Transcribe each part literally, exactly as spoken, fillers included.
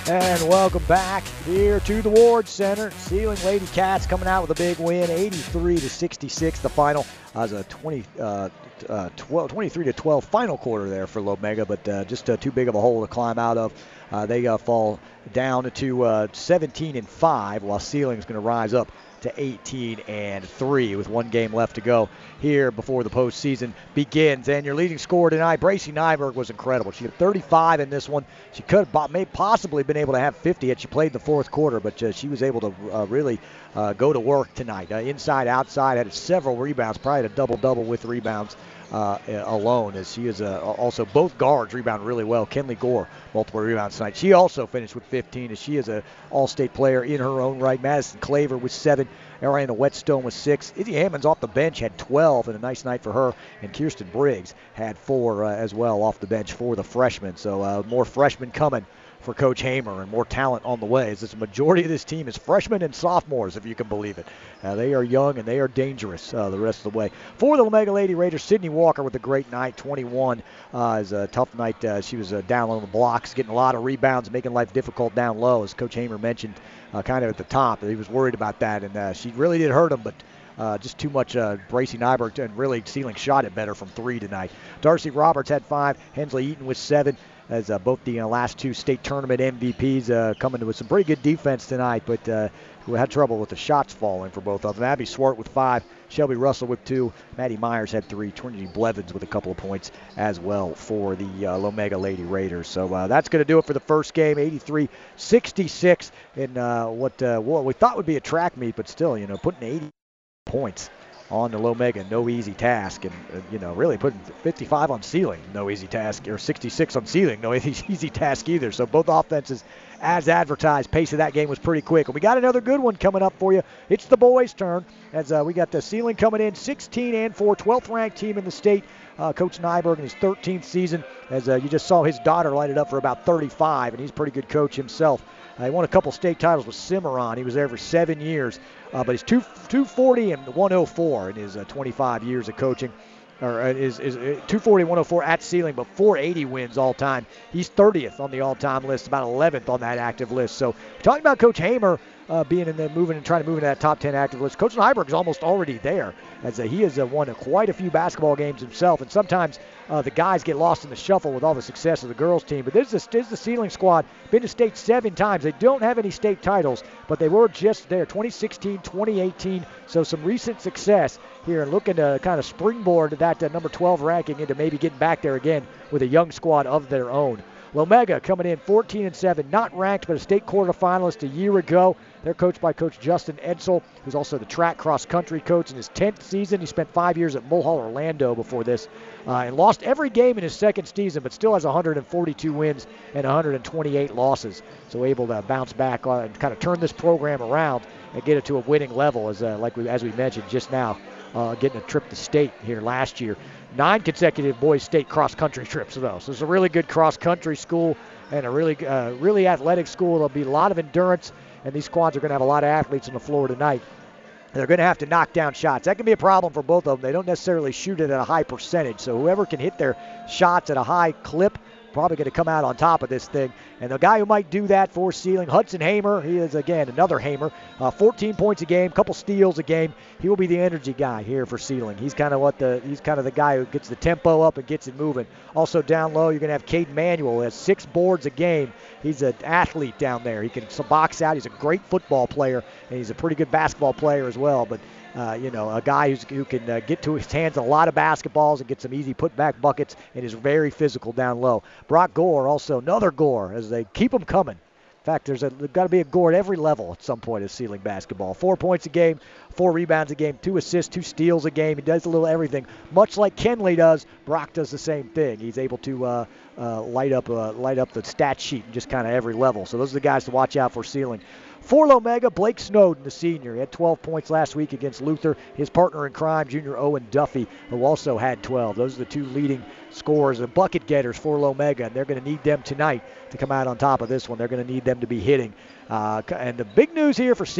And welcome back here to the Ward Center. Sealing Lady Cats coming out with a big win, eighty-three to sixty-six. The final as a twenty, uh, uh, twelve, twenty-three to twelve final quarter there for Lomega, but uh, just uh, too big of a hole to climb out of. Uh, they uh, fall down to uh, seventeen and five, while Sealing is going to rise up to eighteen and three with one game left to go here before the postseason begins. And your leading scorer tonight, Bracy Nyberg, was incredible. She had thirty-five in this one. She could have may possibly been able to have fifty had she played the fourth quarter, but uh, she was able to uh, really uh, go to work tonight. Uh, inside, outside, had several rebounds, probably had a double-double with rebounds uh, alone, as she is uh, also both guards rebound really well. Kenley Gore, multiple rebounds tonight. She also finished with fifteen, as she is an all-state player in her own right. Madison Claver with seven. Ariana Whetstone with six. Izzy Hammonds off the bench had twelve, and a nice night for her. And Kirsten Briggs had four uh, as well off the bench for the freshmen. So uh, more freshmen coming for Coach Hamer, and more talent on the way, as the majority of this team is freshmen and sophomores, if you can believe it. Uh, they are young and they are dangerous uh, the rest of the way. For the Lomega Lady Raiders, Sydney Walker with a great night, twenty-one. Uh, is a tough night. Uh, she was uh, down on the blocks, getting a lot of rebounds, making life difficult down low, as Coach Hamer mentioned uh, kind of at the top. He was worried about that, and uh, she really did hurt him, but Uh, just too much uh, Bracy Nyberg, and really Sealing shot it better from three tonight. Darcy Roberts had five. Hensley Eaton with seven, as uh, both the uh, last two state tournament M V Ps uh, coming with some pretty good defense tonight, but uh, who had trouble with the shots falling for both of them. Abby Swart with five. Shelby Russell with two. Maddie Myers had three. Trinity Blevins with a couple of points as well for the uh, Lomega Lady Raiders. So uh, that's going to do it for the first game, eighty-three sixty-six in uh, what uh, well, we thought would be a track meet, but still, you know, putting eighty points on the Lomega, no easy task, and uh, you know, really putting fifty-five on Sealing, no easy task, or sixty-six on Sealing, no easy task either. So both offenses, as advertised, pace of that game was pretty quick. And we got another good one coming up for you. It's the boys' turn, as uh, we got the Sealing coming in sixteen and four, twelfth ranked team in the state. Uh, Coach Nyberg in his thirteenth season, as uh, you just saw his daughter light it up for about thirty-five, and he's a pretty good coach himself. Uh, he won a couple state titles with Cimarron. He was there for seven years, uh, but he's two, two forty and one oh four in his uh, twenty-five years of coaching. Or uh, is, is uh, two forty, one oh four at Sealing, but four eighty wins all time. He's thirtieth on the all-time list, about eleventh on that active list. So talking about Coach Hamer uh, being in the moving and trying to move into that top ten active list, Coach Nyberg is almost already there, as uh, he has uh, won uh, quite a few basketball games himself. And sometimes uh, the guys get lost in the shuffle with all the success of the girls team. But this is, this is the Sealing squad, been to state seven times. They don't have any state titles, but they were just there, twenty sixteen, twenty eighteen. So some recent success here, and looking to kind of springboard that uh, number twelve ranking into maybe getting back there again with a young squad of their own. Lomega coming in fourteen and seven, not ranked, but a state quarterfinalist a year ago. They're coached by Coach Justin Edsel, who's also the track cross-country coach in his tenth season. He spent five years at Mulhall Orlando before this, uh, and lost every game in his second season, but still has one hundred forty-two wins and one hundred twenty-eight losses. So able to bounce back uh, and kind of turn this program around and get it to a winning level, as uh, like we, as we mentioned just now, uh, getting a trip to state here last year. Nine consecutive boys state cross-country trips, though. So it's a really good cross-country school and a really, uh, really athletic school. There'll be a lot of endurance, and these squads are going to have a lot of athletes on the floor tonight. They're going to have to knock down shots. That can be a problem for both of them. They don't necessarily shoot it at a high percentage. So whoever can hit their shots at a high clip, probably going to come out on top of this thing. And the guy who might do that for Sealing, Hudson Hamer, he is, again, another Hamer. Uh, fourteen points a game, couple steals a game. He will be the energy guy here for Sealing. He's kind of what the he's kind of the guy who gets the tempo up and gets it moving. Also down low, you're going to have Caden Manuel, who has six boards a game. He's an athlete down there. He can box out. He's a great football player, and he's a pretty good basketball player as well. But Uh, you know, a guy who's, who can uh, get to his hands on a lot of basketballs and get some easy putback buckets, and is very physical down low. Brock Gore, also another Gore, as they keep him coming. In fact, there's, a, there's got to be a Gore at every level at some point of Sealing basketball. Four points a game, four rebounds a game, two assists, two steals a game. He does a little everything. Much like Kenley does, Brock does the same thing. He's able to uh, uh, light up uh, light up the stat sheet in just kind of every level. So those are the guys to watch out for Sealing. For Lomega, Blake Snowden, the senior. He had twelve points last week against Luther. His partner in crime, junior Owen Duffy, who also had twelve. Those are the two leading scorers and bucket getters for Lomega, and they're going to need them tonight to come out on top of this one. They're going to need them to be hitting. Uh, and the big news here for Sealing,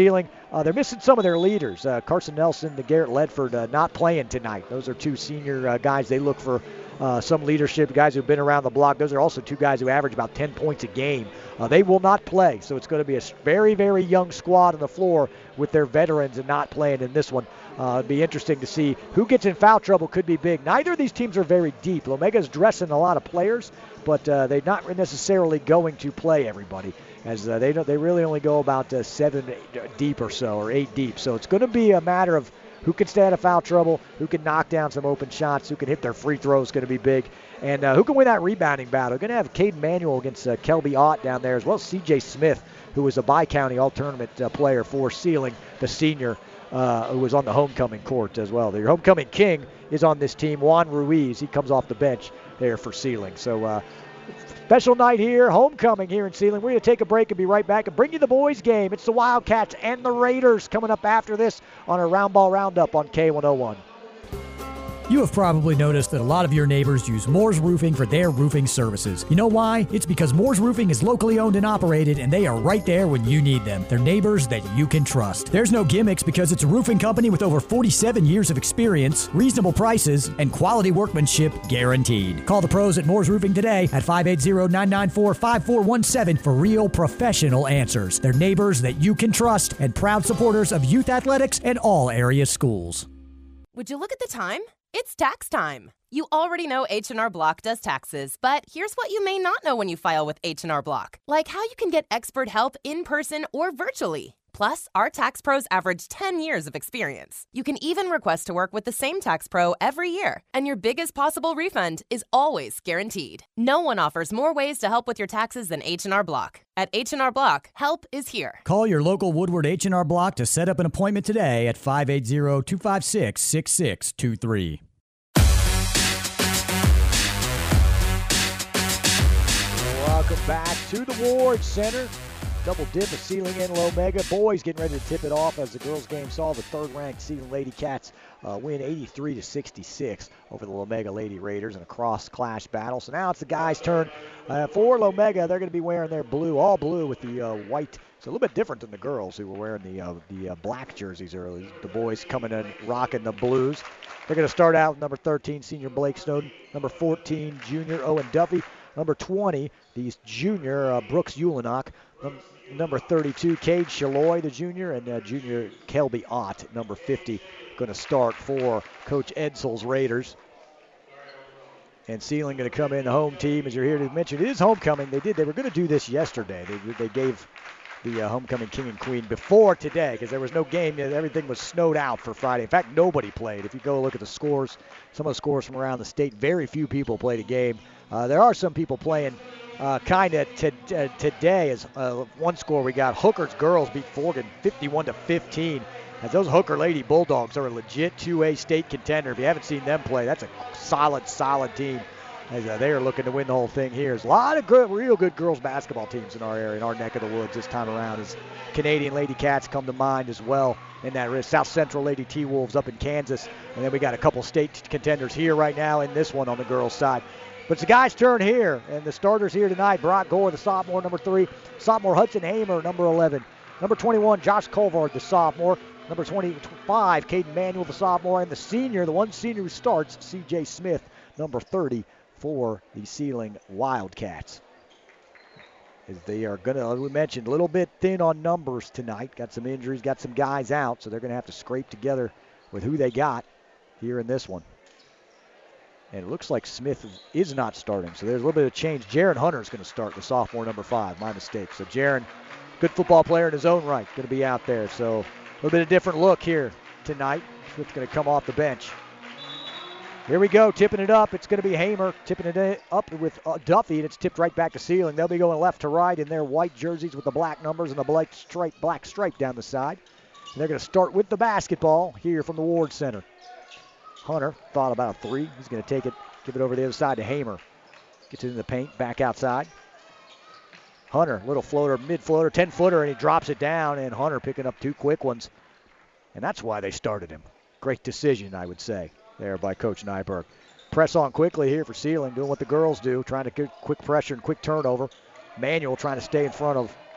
Uh, they're missing some of their leaders. Uh, Carson Nelson and Garrett Ledford uh, not playing tonight. Those are two senior uh, guys. They look for uh, some leadership, guys who've been around the block. Those are also two guys who average about ten points a game. Uh, they will not play, so it's going to be a very, very young squad on the floor with their veterans and not playing in this one. Uh, it'd be interesting to see who gets in foul trouble. Could be big. Neither of these teams are very deep. Lomega's dressing a lot of players, but uh, they're not necessarily going to play everybody, as uh, they don't, they really only go about uh, seven deep or so, or eight deep. So it's going to be a matter of who can stay out of foul trouble, who can knock down some open shots, who can hit their free throws. Going to be big, and uh, who can win that rebounding battle. We're going to have Caden Manuel against uh, Kelby Ott down there, as well as C J Smith, who was a Bi-County All-Tournament uh, player for Sealing, the senior. Uh, who was on the homecoming court as well. Your homecoming king is on this team, Juan Ruiz. He comes off the bench there for Sealing. So uh, special night here, homecoming here in Sealing. We're going to take a break and be right back and bring you the boys game. It's the Wildcats and the Raiders coming up after this on a Round Ball Roundup on K one oh one. You have probably noticed that a lot of your neighbors use Moore's Roofing for their roofing services. You know why? It's because Moore's Roofing is locally owned and operated, and they are right there when you need them. They're neighbors that you can trust. There's no gimmicks because it's a roofing company with over forty-seven years of experience, reasonable prices, and quality workmanship guaranteed. Call the pros at Moore's Roofing today at five eight zero, nine nine four, five four one seven for real professional answers. They're neighbors that you can trust and proud supporters of youth athletics and all area schools. Would you look at the time? It's tax time. You already know H and R Block does taxes, but here's what you may not know when you file with H and R Block, like how you can get expert help in person or virtually. Plus, our tax pros average ten years of experience. You can even request to work with the same tax pro every year, and your biggest possible refund is always guaranteed. No one offers more ways to help with your taxes than H and R Block. At H and R Block, help is here. Call your local Woodward H and R Block to set up an appointment today at five eight zero, two five six, six six two three. Welcome back to the Ward Center. Double dip of Sealing and Lomega. Boys getting ready to tip it off as the girls game saw the third-ranked Sealing Lady Cats uh, win eighty-three to sixty-six over the Lomega Lady Raiders in a cross-clash battle. So now it's the guys' turn. Uh, for Lomega, they're going to be wearing their blue, all blue with the uh, white. It's a little bit different than the girls who were wearing the uh, the uh, black jerseys early. The boys coming in rocking the blues. They're going to start out with number thirteen, senior Blake Snowden. Number fourteen, junior Owen Duffy. Number twenty, the junior uh, Brooks Ulinock. Um, number thirty-two, Cade Shaloy, the junior, and uh, junior Kelby Ott, number fifty, going to start for Coach Edsel's Raiders. And Sealing going to come in, the home team, as you're here to mention. It is homecoming. They did. They were going to do this yesterday. They, they gave the uh, homecoming king and queen before today because there was no game. Everything was snowed out for Friday. In fact, nobody played. If you go look at the scores, some of the scores from around the state, very few people played a game. Uh, there are some people playing uh, kind of t- t- today. As uh, one score we got, Hooker's girls beat Forgan fifty-one to fifteen. As those Hooker Lady Bulldogs are a legit two A state contender. If you haven't seen them play, that's a solid, solid team. As uh, they are looking to win the whole thing here. There's a lot of good, real good girls basketball teams in our area, in our neck of the woods this time around. As Canadian Lady Cats come to mind as well in that race. South Central Lady T-Wolves up in Kansas. And then we got a couple state contenders here right now in this one on the girls' side. But it's the guys' turn here, and the starters here tonight, Brock Gore, the sophomore, number three. Sophomore Hudson Hamer, number eleven. Number twenty-one, Josh Colvard, the sophomore. Number twenty-five, Caden Manuel, the sophomore. And the senior, the one senior who starts, C J Smith, number thirty, for the Sealing Wildcats. As they are going to, we mentioned, a little bit thin on numbers tonight. Got some injuries, got some guys out, so they're going to have to scrape together with who they got here in this one. And it looks like Smith is not starting, so there's a little bit of change. Jaron Hunter is going to start, the sophomore, number five. My mistake. So Jaron, good football player in his own right, going to be out there. So a little bit of different look here tonight. Smith's going to come off the bench. Here we go, tipping it up. It's going to be Hamer tipping it up with uh, Duffy, and it's tipped right back to Sealing. They'll be going left to right in their white jerseys with the black numbers and the black stripe, black stripe down the side. And they're going to start with the basketball here from the Ward Center. Hunter thought about a three. He's going to take it, give it over to the other side to Hamer. Gets it in the paint, back outside. Hunter, little floater, mid-floater, ten-footer, and he drops it down, and Hunter picking up two quick ones. And that's why they started him. Great decision, I would say, there by Coach Nyberg. Press on quickly here for Sealing, doing what the girls do, trying to get quick pressure and quick turnover. Manuel trying to stay in front of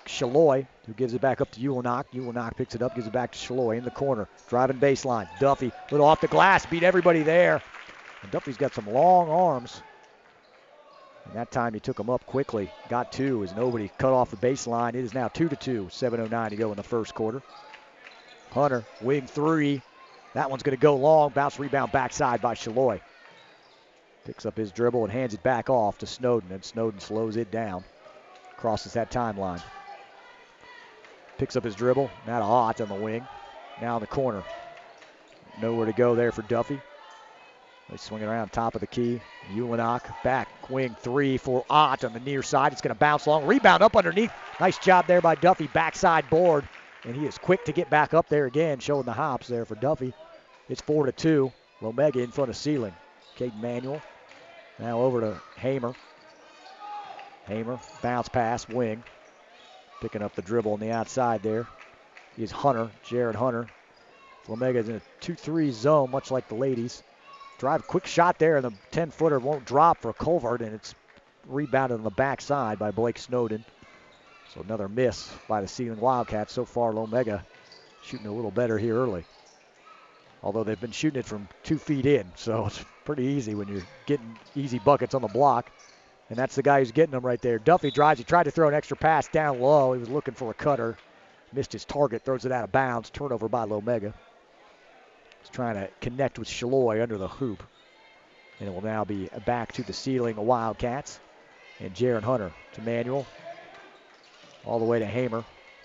Shaloy, who gives it back up to Ulenok. Ulenok picks it up, gives it back to Shaloy in the corner. Driving baseline. Duffy, little off the glass, beat everybody there. And Duffy's got some long arms. And that time he took him up quickly. Got two as nobody cut off the baseline. It is now two to two. seven oh nine to go in the first quarter. Hunter, wing three. That one's going to go long. Bounce rebound backside by Shaloy. Picks up his dribble and hands it back off to Snowden. And Snowden slows it down. Crosses that timeline. Picks up his dribble. Now to Ott on the wing. Now in the corner. Nowhere to go there for Duffy. They swing it around top of the key. Ulenok back wing three for Ott on the near side. It's going to bounce long. Rebound up underneath. Nice job there by Duffy. Backside board. And he is quick to get back up there again, showing the hops there for Duffy. It's four to two. Lomega in front of Ceiling. Caden Manuel. Now over to Hamer. Hamer, bounce pass, wing. Picking up the dribble on the outside there is Hunter, Jared Hunter. Lomega is in a two three zone, much like the ladies. Drive, quick shot there, and the ten-footer won't drop for Colvard, and it's rebounded on the backside by Blake Snowden. So another miss by the Ceiling Wildcats. So far, Lomega shooting a little better here early. Although they've been shooting it from two feet in, so it's pretty easy when you're getting easy buckets on the block. And that's the guy who's getting them right there. Duffy drives. He tried to throw an extra pass down low. He was looking for a cutter. Missed his target. Throws it out of bounds. Turnover by Lomega. He's trying to connect with Shaloy under the hoop. And it will now be back to the Ceiling Wildcats. And Jaron Hunter to Manuel. All the way to Hamer.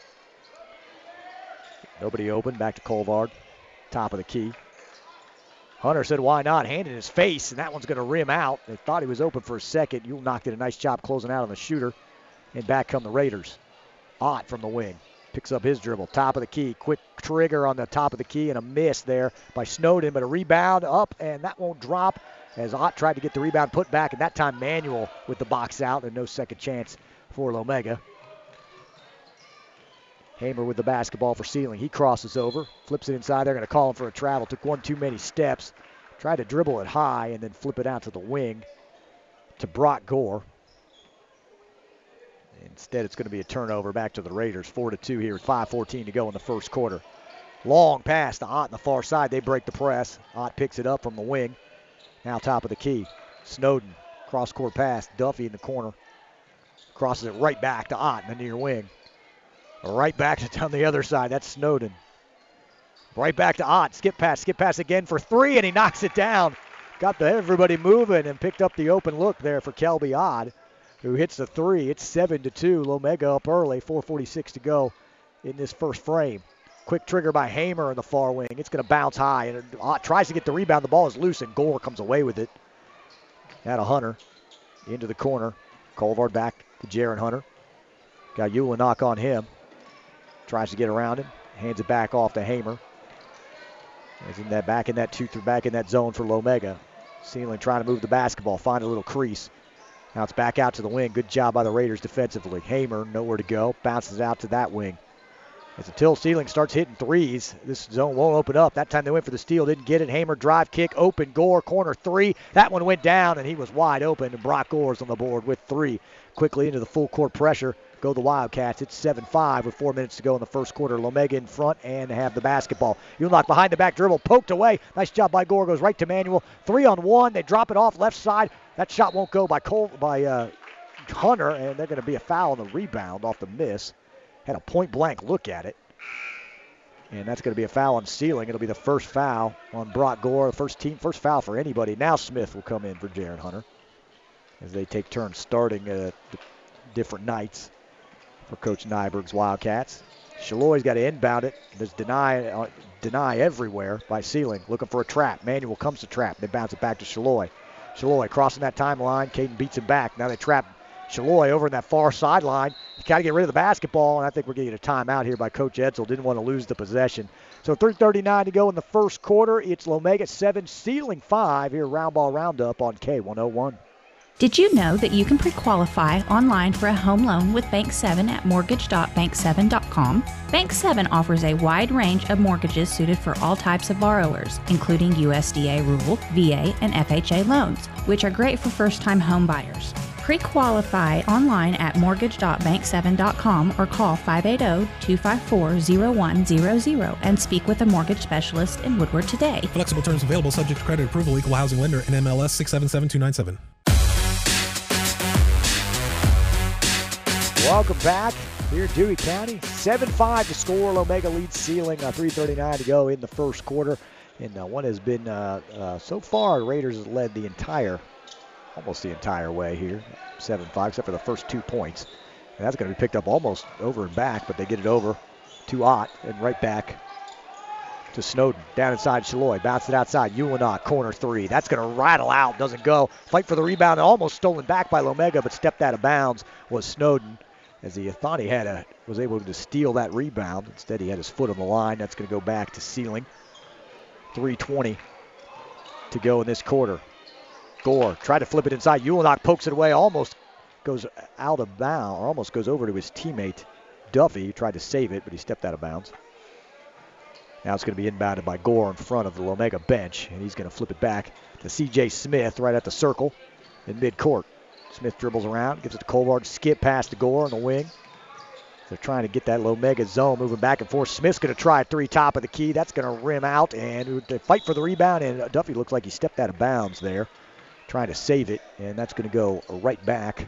Nobody open. Back to Colvard. Top of the key. Hunter said, why not? Hand in his face, and that one's going to rim out. They thought he was open for a second. Ulenok did a nice job closing out on the shooter. And back come the Raiders. Ott from the wing. Picks up his dribble. Top of the key. Quick trigger on the top of the key and a miss there by Snowden. But a rebound up, and that won't drop as Ott tried to get the rebound put back. And that time Manuel with the box out and no second chance for Lomega. Hamer with the basketball for Ceiling. He crosses over, flips it inside. They're going to call him for a travel. Took one too many steps. Tried to dribble it high and then flip it out to the wing to Brock Gore. Instead, it's going to be a turnover back to the Raiders. four to two here with five fourteen to go in the first quarter. Long pass to Ott on the far side. They break the press. Ott picks it up from the wing. Now top of the key. Snowden, cross-court pass. Duffy in the corner. Crosses it right back to Ott in the near wing. Right back to down the other side. That's Snowden. Right back to Ott. Skip pass. Skip pass again for three, and he knocks it down. Got the everybody moving and picked up the open look there for Kelby Odd, who hits the three. It's seven to two. Lomega up early. four forty-six to go in this first frame. Quick trigger by Hamer in the far wing. It's going to bounce high, and Ott tries to get the rebound. The ball is loose, and Gore comes away with it. Now to Hunter. Into the corner. Colvard back to Jaron Hunter. Got Ulenok on him. Tries to get around him, hands it back off to Hamer. He's in that back in that two through back in that zone for Lomega. Ceiling trying to move the basketball, find a little crease. Now it's back out to the wing. Good job by the Raiders defensively. Hamer nowhere to go, bounces out to that wing. As until Ceiling starts hitting threes, this zone won't open up. That time they went for the steal, didn't get it. Hamer drive kick, open. Gore corner three. That one went down and he was wide open. And Brock Gore's on the board with three. Quickly into the full court pressure. Go the Wildcats. It's seven five with four minutes to go in the first quarter. Lomega in front and have the basketball. Ulenok behind the back dribble, poked away. Nice job by Gore. Goes right to Manuel. Three on one. They drop it off left side. That shot won't go by Cole by uh, Hunter, and they're going to be a foul on the rebound off the miss. Had a point blank look at it, and that's going to be a foul on Ceiling. It'll be the first foul on Brock Gore. The first team, first foul for anybody. Now Smith will come in for Jaron Hunter as they take turns starting uh, different nights for Coach Nyberg's Wildcats. Shaloy's got to inbound it. There's deny uh, deny everywhere by Ceiling. Looking for a trap. Manuel comes to trap. They bounce it back to Shaloy. Shaloy crossing that timeline. Caden beats him back. Now they trap Shaloy over in that far sideline. Got to get rid of the basketball, and I think we're getting a timeout here by Coach Edsel. Didn't want to lose the possession. So three thirty-nine to go in the first quarter. It's Lomega seven, Ceiling five here. Round ball roundup on K one oh one. Did you know that you can pre-qualify online for a home loan with Bank seven at mortgage dot bank seven dot com? Bank seven offers a wide range of mortgages suited for all types of borrowers, including U S D A rural, V A, and F H A loans, which are great for first-time home buyers. Pre-qualify online at mortgage dot bank seven dot com or call five eight zero, two five four, zero one zero zero and speak with a mortgage specialist in Woodward today. Flexible terms available, subject to credit approval, equal housing lender, N M L S six seven seven two nine seven. Welcome back here in Dewey County. seven five to score. Lomega leads Sealing. Uh, three thirty-nine to go in the first quarter. And uh, one has been, uh, uh, so far, the Raiders has led the entire, almost the entire way here. seven five, except for the first two points. And that's going to be picked up almost over and back, but they get it over to Ott and right back to Snowden. Down inside Shaloy. Bounce it outside. Ulanok, corner three. That's going to rattle out. Doesn't go. Fight for the rebound. Almost stolen back by Lomega, but stepped out of bounds was Snowden. As he thought he had a, was able to steal that rebound. Instead, he had his foot on the line. That's going to go back to Sealing. three twenty to go in this quarter. Gore tried to flip it inside. Ulanok pokes it away. Almost goes out of bounds, or almost goes over to his teammate, Duffy. He tried to save it, but he stepped out of bounds. Now it's going to be inbounded by Gore in front of the Lomega bench, and he's going to flip it back to C J Smith right at the circle in midcourt. Smith dribbles around, gives it to Colvard, skip past to Gore on the wing. They're trying to get that Lomega zone moving back and forth. Smith's going to try a three top of the key. That's going to rim out, and they fight for the rebound, and Duffy looks like he stepped out of bounds there, trying to save it, and that's going to go right back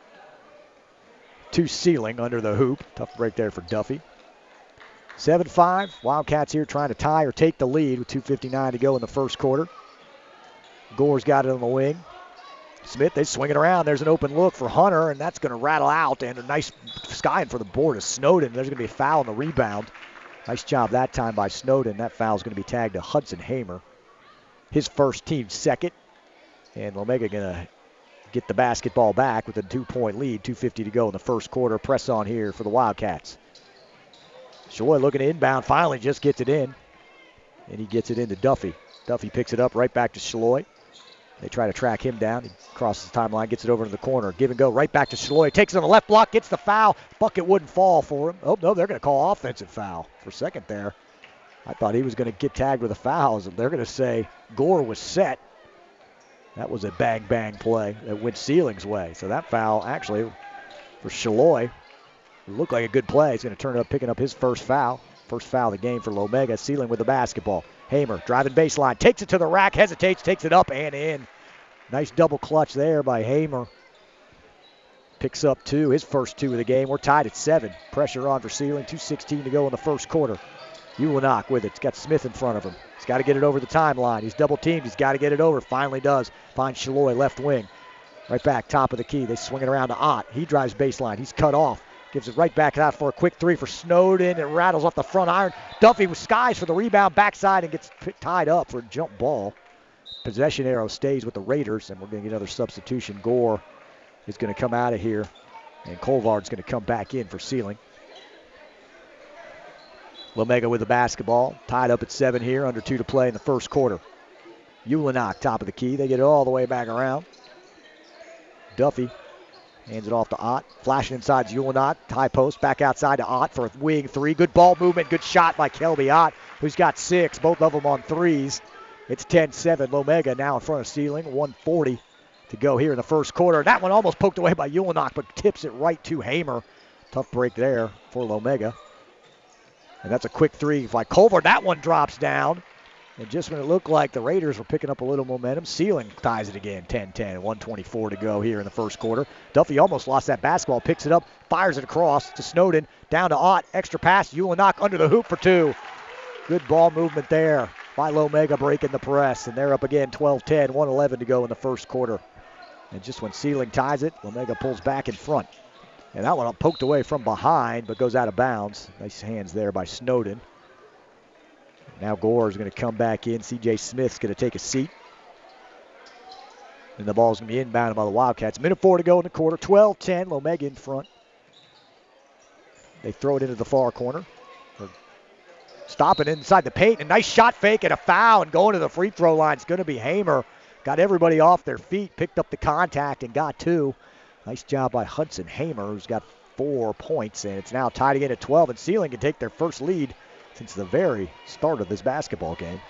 to Sealing under the hoop. Tough break there for Duffy. seven five, Wildcats here trying to tie or take the lead with two fifty-nine to go in the first quarter. Gore's got it on the wing. Smith, they swing it around. There's an open look for Hunter, and that's going to rattle out. And a nice skying for the board is Snowden. There's going to be a foul on the rebound. Nice job that time by Snowden. That foul is going to be tagged to Hudson Hamer. His first, team second. And Lomega going to get the basketball back with a two-point lead. two fifty to go in the first quarter. Press on here for the Wildcats. Shaloy looking to inbound. Finally just gets it in. And he gets it into Duffy. Duffy picks it up right back to Shaloy. They try to track him down. He crosses the timeline, gets it over to the corner. Give and go right back to Shaloy. Takes it on the left block, gets the foul. Bucket wouldn't fall for him. Oh, no, they're going to call offensive foul for a second there. I thought he was going to get tagged with a foul. They're going to say Gore was set. That was a bang-bang play that went Sealing's way. So that foul, actually, for Shaloy, it looked like a good play. He's going to turn it up, picking up his first foul. First foul of the game for Lomega. Sealing with the basketball. Hamer driving baseline, takes it to the rack, hesitates, takes it up and in. Nice double clutch there by Hamer. Picks up two, his first two of the game. We're tied at seven. Pressure on for Sealing. two sixteen to go in the first quarter. Ulanok with it. He's got Smith in front of him. He's got to get it over the timeline. He's double teamed. He's got to get it over. Finally does. Finds Shaloy left wing. Right back, top of the key. They swing it around to Ott. He drives baseline. He's cut off. Gives it right back out for a quick three for Snowden. It rattles off the front iron. Duffy with skies for the rebound backside and gets tied up for a jump ball. Possession arrow stays with the Raiders, and we're going to get another substitution. Gore is going to come out of here, and Colvard's going to come back in for Sealing. Lomega with the basketball. Tied up at seven here, under two to play in the first quarter. Ulanok, top of the key. They get it all the way back around. Duffy hands it off to Ott. Flashing inside Ulanok. High post. Back outside to Ott for a wing three. Good ball movement. Good shot by Kelby Ott, who's got six. Both of them on threes. It's ten seven. Lomega now in front of Sealing. one forty to go here in the first quarter. That one almost poked away by Ulanok, but tips it right to Hamer. Tough break there for Lomega. And that's a quick three by Colvard. That one drops down. And just when it looked like the Raiders were picking up a little momentum, Sealing ties it again, ten ten, one twenty-four to go here in the first quarter. Duffy almost lost that basketball, picks it up, fires it across to Snowden, down to Ott, extra pass, Ulanok under the hoop for two. Good ball movement there by Lomega breaking the press, and they're up again, twelve ten, one eleven to go in the first quarter. And just when Sealing ties it, Lomega pulls back in front. And that one poked away from behind, but goes out of bounds. Nice hands there by Snowden. Now Gore is going to come back in. C J Smith's going to take a seat. And the ball's going to be inbounded by the Wildcats. Minute four to go in the quarter. twelve ten, Lomega in front. They throw it into the far corner. Stopping inside the paint. A nice shot fake and a foul. And going to the free throw line. It's going to be Hamer. Got everybody off their feet. Picked up the contact and got two. Nice job by Hudson Hamer, who's got four points. And it's now tied again at twelve. And Sealing can take their first lead since the very start of this basketball game.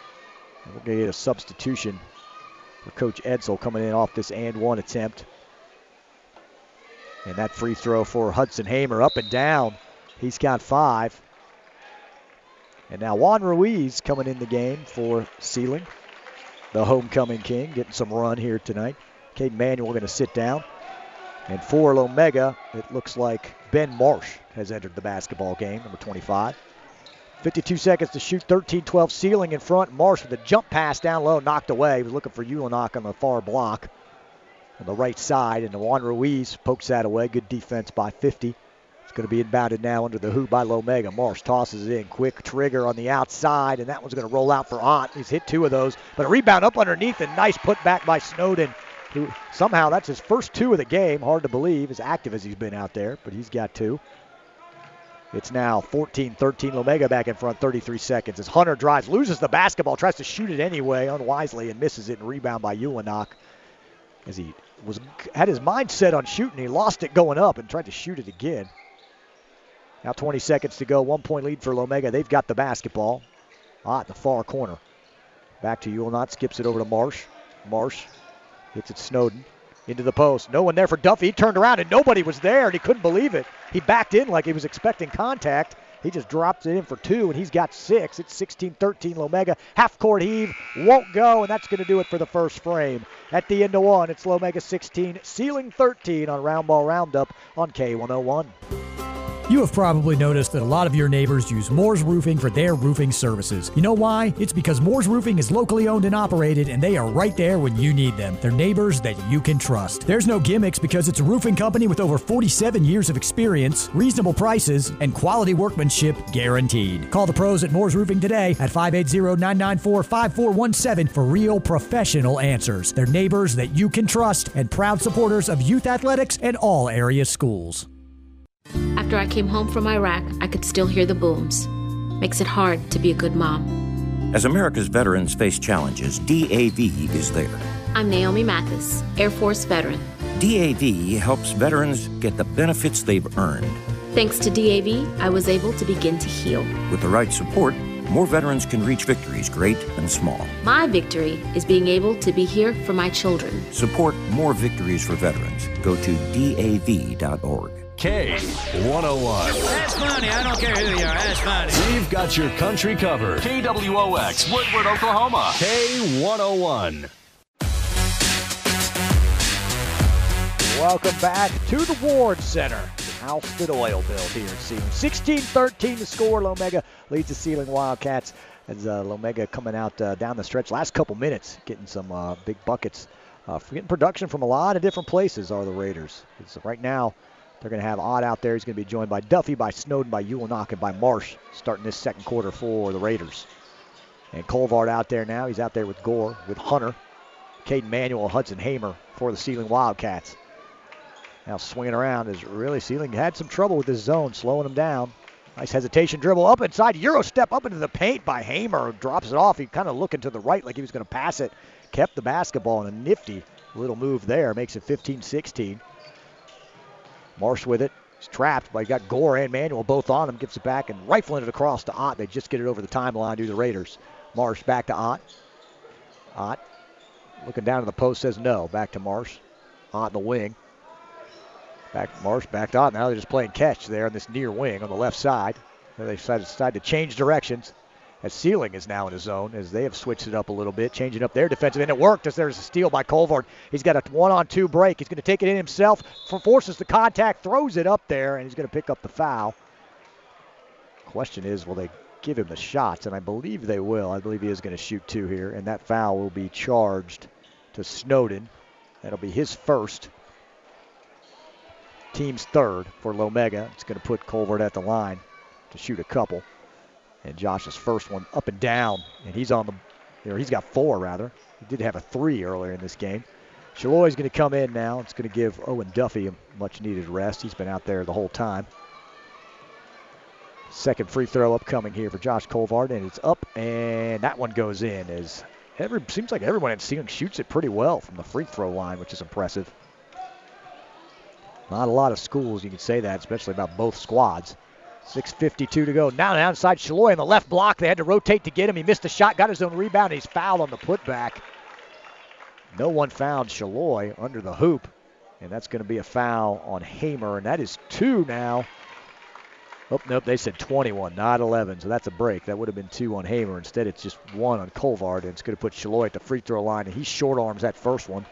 And we're going to get a substitution for Coach Edsel coming in off this and one attempt. And that free throw for Hudson Hamer up and down. He's got five. And now Juan Ruiz coming in the game for Sealing. The homecoming king getting some run here tonight. Caden Manuel going to sit down. And for Lomega, it looks like Ben Marsh has entered the basketball game, number twenty-five. fifty-two seconds to shoot, thirteen twelve. Sealing in front. Marsh with a jump pass down low, knocked away. He was looking for Ulinock on the far block on the right side. And Juan Ruiz pokes that away. Good defense by fifty. It's going to be inbounded now under the hoop by Lomega. Marsh tosses it in. Quick trigger on the outside, and that one's going to roll out for Ott. He's hit two of those, but a rebound up underneath, and nice put back by Snowden, who somehow that's his first two of the game. Hard to believe, as active as he's been out there, but he's got two. It's now fourteen thirteen. Lomega back in front, thirty-three seconds. As Hunter drives, loses the basketball, tries to shoot it anyway, unwisely, and misses it, and rebound by Ulinock. As he was had his mind set on shooting, he lost it going up and tried to shoot it again. Now twenty seconds to go. One point lead for Lomega. They've got the basketball. Ah, at the far corner. Back to Ulinock. Skips it over to Marsh. Marsh hits it Snowden. Into the post. No one there for Duffy. He turned around and nobody was there, and he couldn't believe it. He backed in like he was expecting contact. He just drops it in for two, and he's got six. It's sixteen thirteen Lomega. Half-court heave. Won't go, and that's going to do it for the first frame. At the end of one, it's Lomega sixteen, Sealing thirteen on Round Ball Roundup on K one oh one. You have probably noticed that a lot of your neighbors use Moore's Roofing for their roofing services. You know why? It's because Moore's Roofing is locally owned and operated, and they are right there when you need them. They're neighbors that you can trust. There's no gimmicks because it's a roofing company with over forty-seven years of experience, reasonable prices, and quality workmanship guaranteed. Call the pros at Moore's Roofing today at five eight zero, nine nine four, five four one seven for real professional answers. They're neighbors that you can trust and proud supporters of youth athletics and all area schools. After I came home from Iraq, I could still hear the booms. Makes it hard to be a good mom. As America's veterans face challenges, D A V is there. I'm Naomi Mathis, Air Force veteran. D A V helps veterans get the benefits they've earned. Thanks to D A V, I was able to begin to heal. With the right support, more veterans can reach victories, great and small. My victory is being able to be here for my children. Support more victories for veterans. Go to D A V dot org. K one oh one. That's funny. I don't care who you are. That's funny. We've got your country covered. K W O X, Woodward, Oklahoma. K one oh one. Welcome back to the Ward Center. The Halsted Oil Build here at Sealing. sixteen thirteen to score. Lomega leads the Sealing Wildcats as uh, Lomega coming out uh, down the stretch. Last couple minutes getting some uh, big buckets. Uh, getting production from a lot of different places are the Raiders. It's, right now, they're going to have Ott out there. He's going to be joined by Duffy, by Snowden, by Ulinock, and by Marsh starting this second quarter for the Raiders. And Colvard out there now. He's out there with Gore, with Hunter, Caden Manuel, Hudson Hamer for the Sealing Wildcats. Now swinging around is really Sealing had some trouble with this zone, slowing him down. Nice hesitation dribble up inside. Euro step up into the paint by Hamer. Drops it off. He kind of looking to the right like he was going to pass it. Kept the basketball in a nifty little move there. Makes it fifteen sixteen. Marsh with it. He's trapped, but he got Gore and Manuel both on him. Gives it back and rifling it across to Ott. They just get it over the timeline to the Raiders. Marsh back to Ott. Ott looking down to the post, says no. Back to Marsh. Ott in the wing. Back Marsh back to Ott. Now they're just playing catch there on this near wing on the left side. And they decided, decided to change directions. As Sealing is now in his zone, as they have switched it up a little bit, changing up their defensive end. It worked as there's a steal by Colvard. He's got a one-on-two break. He's going to take it in himself, forces the contact, throws it up there, and he's going to pick up the foul. Question is, will they give him the shots? And I believe they will. I believe he is going to shoot two here, and that foul will be charged to Snowden. That'll be his first. Team's third for Lomega. It's going to put Colvard at the line to shoot a couple. And Josh's first one up and down, and he's on the, or he's got four rather. He did have a three earlier in this game. Shalloy's going to come in now. It's going to give Owen Duffy a much-needed rest. He's been out there the whole time. Second free throw upcoming here for Josh Colvard, and it's up, and that one goes in. As every seems like everyone at Sealing shoots it pretty well from the free throw line, which is impressive. Not a lot of schools you can say that, especially about both squads. six fifty-two to go. Now outside Shalloy on the left block. They had to rotate to get him. He missed the shot, got his own rebound, and he's fouled on the putback. No one found Shalloy under the hoop. And that's going to be a foul on Hamer, and that is two now. Oh, nope, they said twenty-one, not eleven, so that's a break. That would have been two on Hamer. Instead, it's just one on Colvard, and it's going to put Shaloy at the free throw line, and he short arms that first one.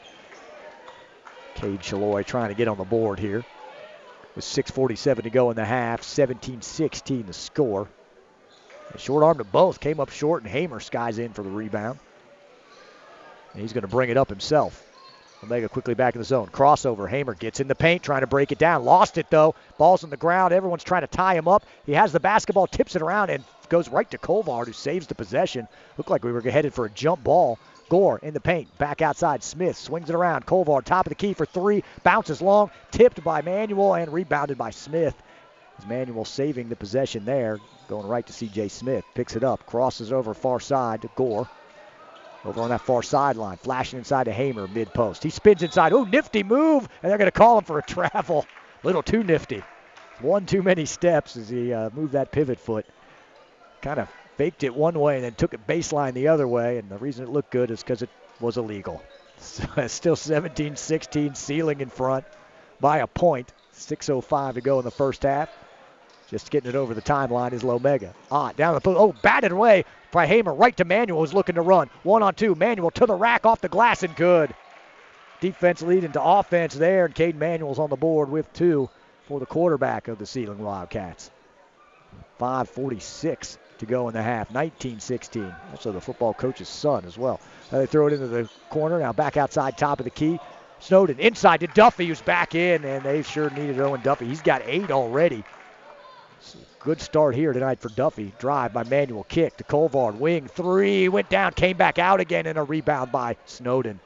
Cade Shaloy trying to get on the board here. With six forty-seven to go in the half, seventeen sixteen the score. And short arm to both, came up short, and Hamer skies in for the rebound. And he's going to bring it up himself. Omega quickly back in the zone. Crossover. Hamer gets in the paint, trying to break it down. Lost it, though. Ball's on the ground. Everyone's trying to tie him up. He has the basketball, tips it around, and goes right to Colvard, who saves the possession. Looked like we were headed for a jump ball. Gore in the paint. Back outside. Smith swings it around. Colvard, top of the key for three. Bounces long. Tipped by Manuel and rebounded by Smith. As Manuel saving the possession there. Going right to C J Smith. Picks it up. Crosses over far side to Gore. Over on that far sideline, flashing inside to Hamer, mid-post. He spins inside. Oh, nifty move, and they're going to call him for a travel. A little too nifty. One too many steps as he uh, moved that pivot foot. Kind of faked it one way and then took it baseline the other way, and the reason it looked good is because it was illegal. So it's still seventeen sixteen, Sealing in front by a point. six oh five to go in the first half. Just getting it over the timeline is Lomega. Ah, down the post. Oh, batted away by Hamer right to Manuel, who's looking to run. One on two. Manuel to the rack, off the glass, and good. Defense leading to offense there, and Cade Manuel's on the board with two for the quarterback of the Sealing Wildcats. five forty-six to go in the half. nineteen sixteen. Also the football coach's son as well. Now they throw it into the corner. Now back outside, top of the key. Snowden inside to Duffy, who's back in, and they sure needed Owen Duffy. He's got eight already. Good start here tonight for Duffy. Drive by Manuel, kick to Colvard. Wing three, went down, came back out again, and a rebound by Snowden.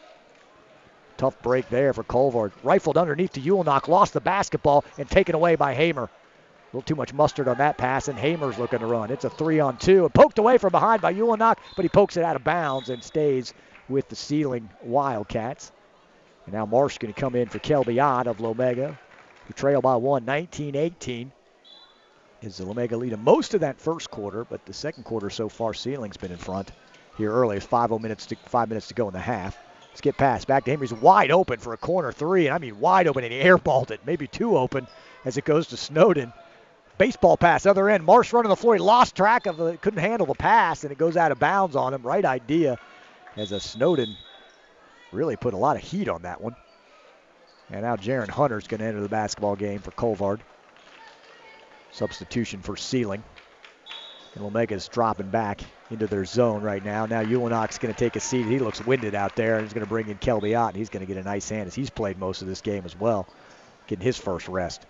Tough break there for Colvard. Rifled underneath to Ulenock, lost the basketball, and taken away by Hamer. A little too much mustard on that pass, and Hamer's looking to run. It's a three on two, and poked away from behind by Ulenock, but he pokes it out of bounds and stays with the Sealing Wildcats. And now Marsh going to come in for Kelby Ott of Lomega, who trail by one, nineteen eighteen. Is the Lomega leading most of that first quarter, but the second quarter so far, Sealing's been in front here early. It's five minutes to five minutes to go in the half. Let's get past back to him. He's wide open for a corner three, and I mean wide open, and he airballed it, maybe too open as it goes to Snowden. Baseball pass, other end. Marsh running the floor. He lost track of it, couldn't handle the pass, and it goes out of bounds on him. Right idea, as a Snowden really put a lot of heat on that one. And now Jaron Hunter's going to enter the basketball game for Colvard. Substitution for Sealing. And Lomega's dropping back into their zone right now. Now Ulenock's going to take a seat. He looks winded out there, and he's going to bring in Kelby Ott, and he's going to get a nice hand as he's played most of this game as well, getting his first rest.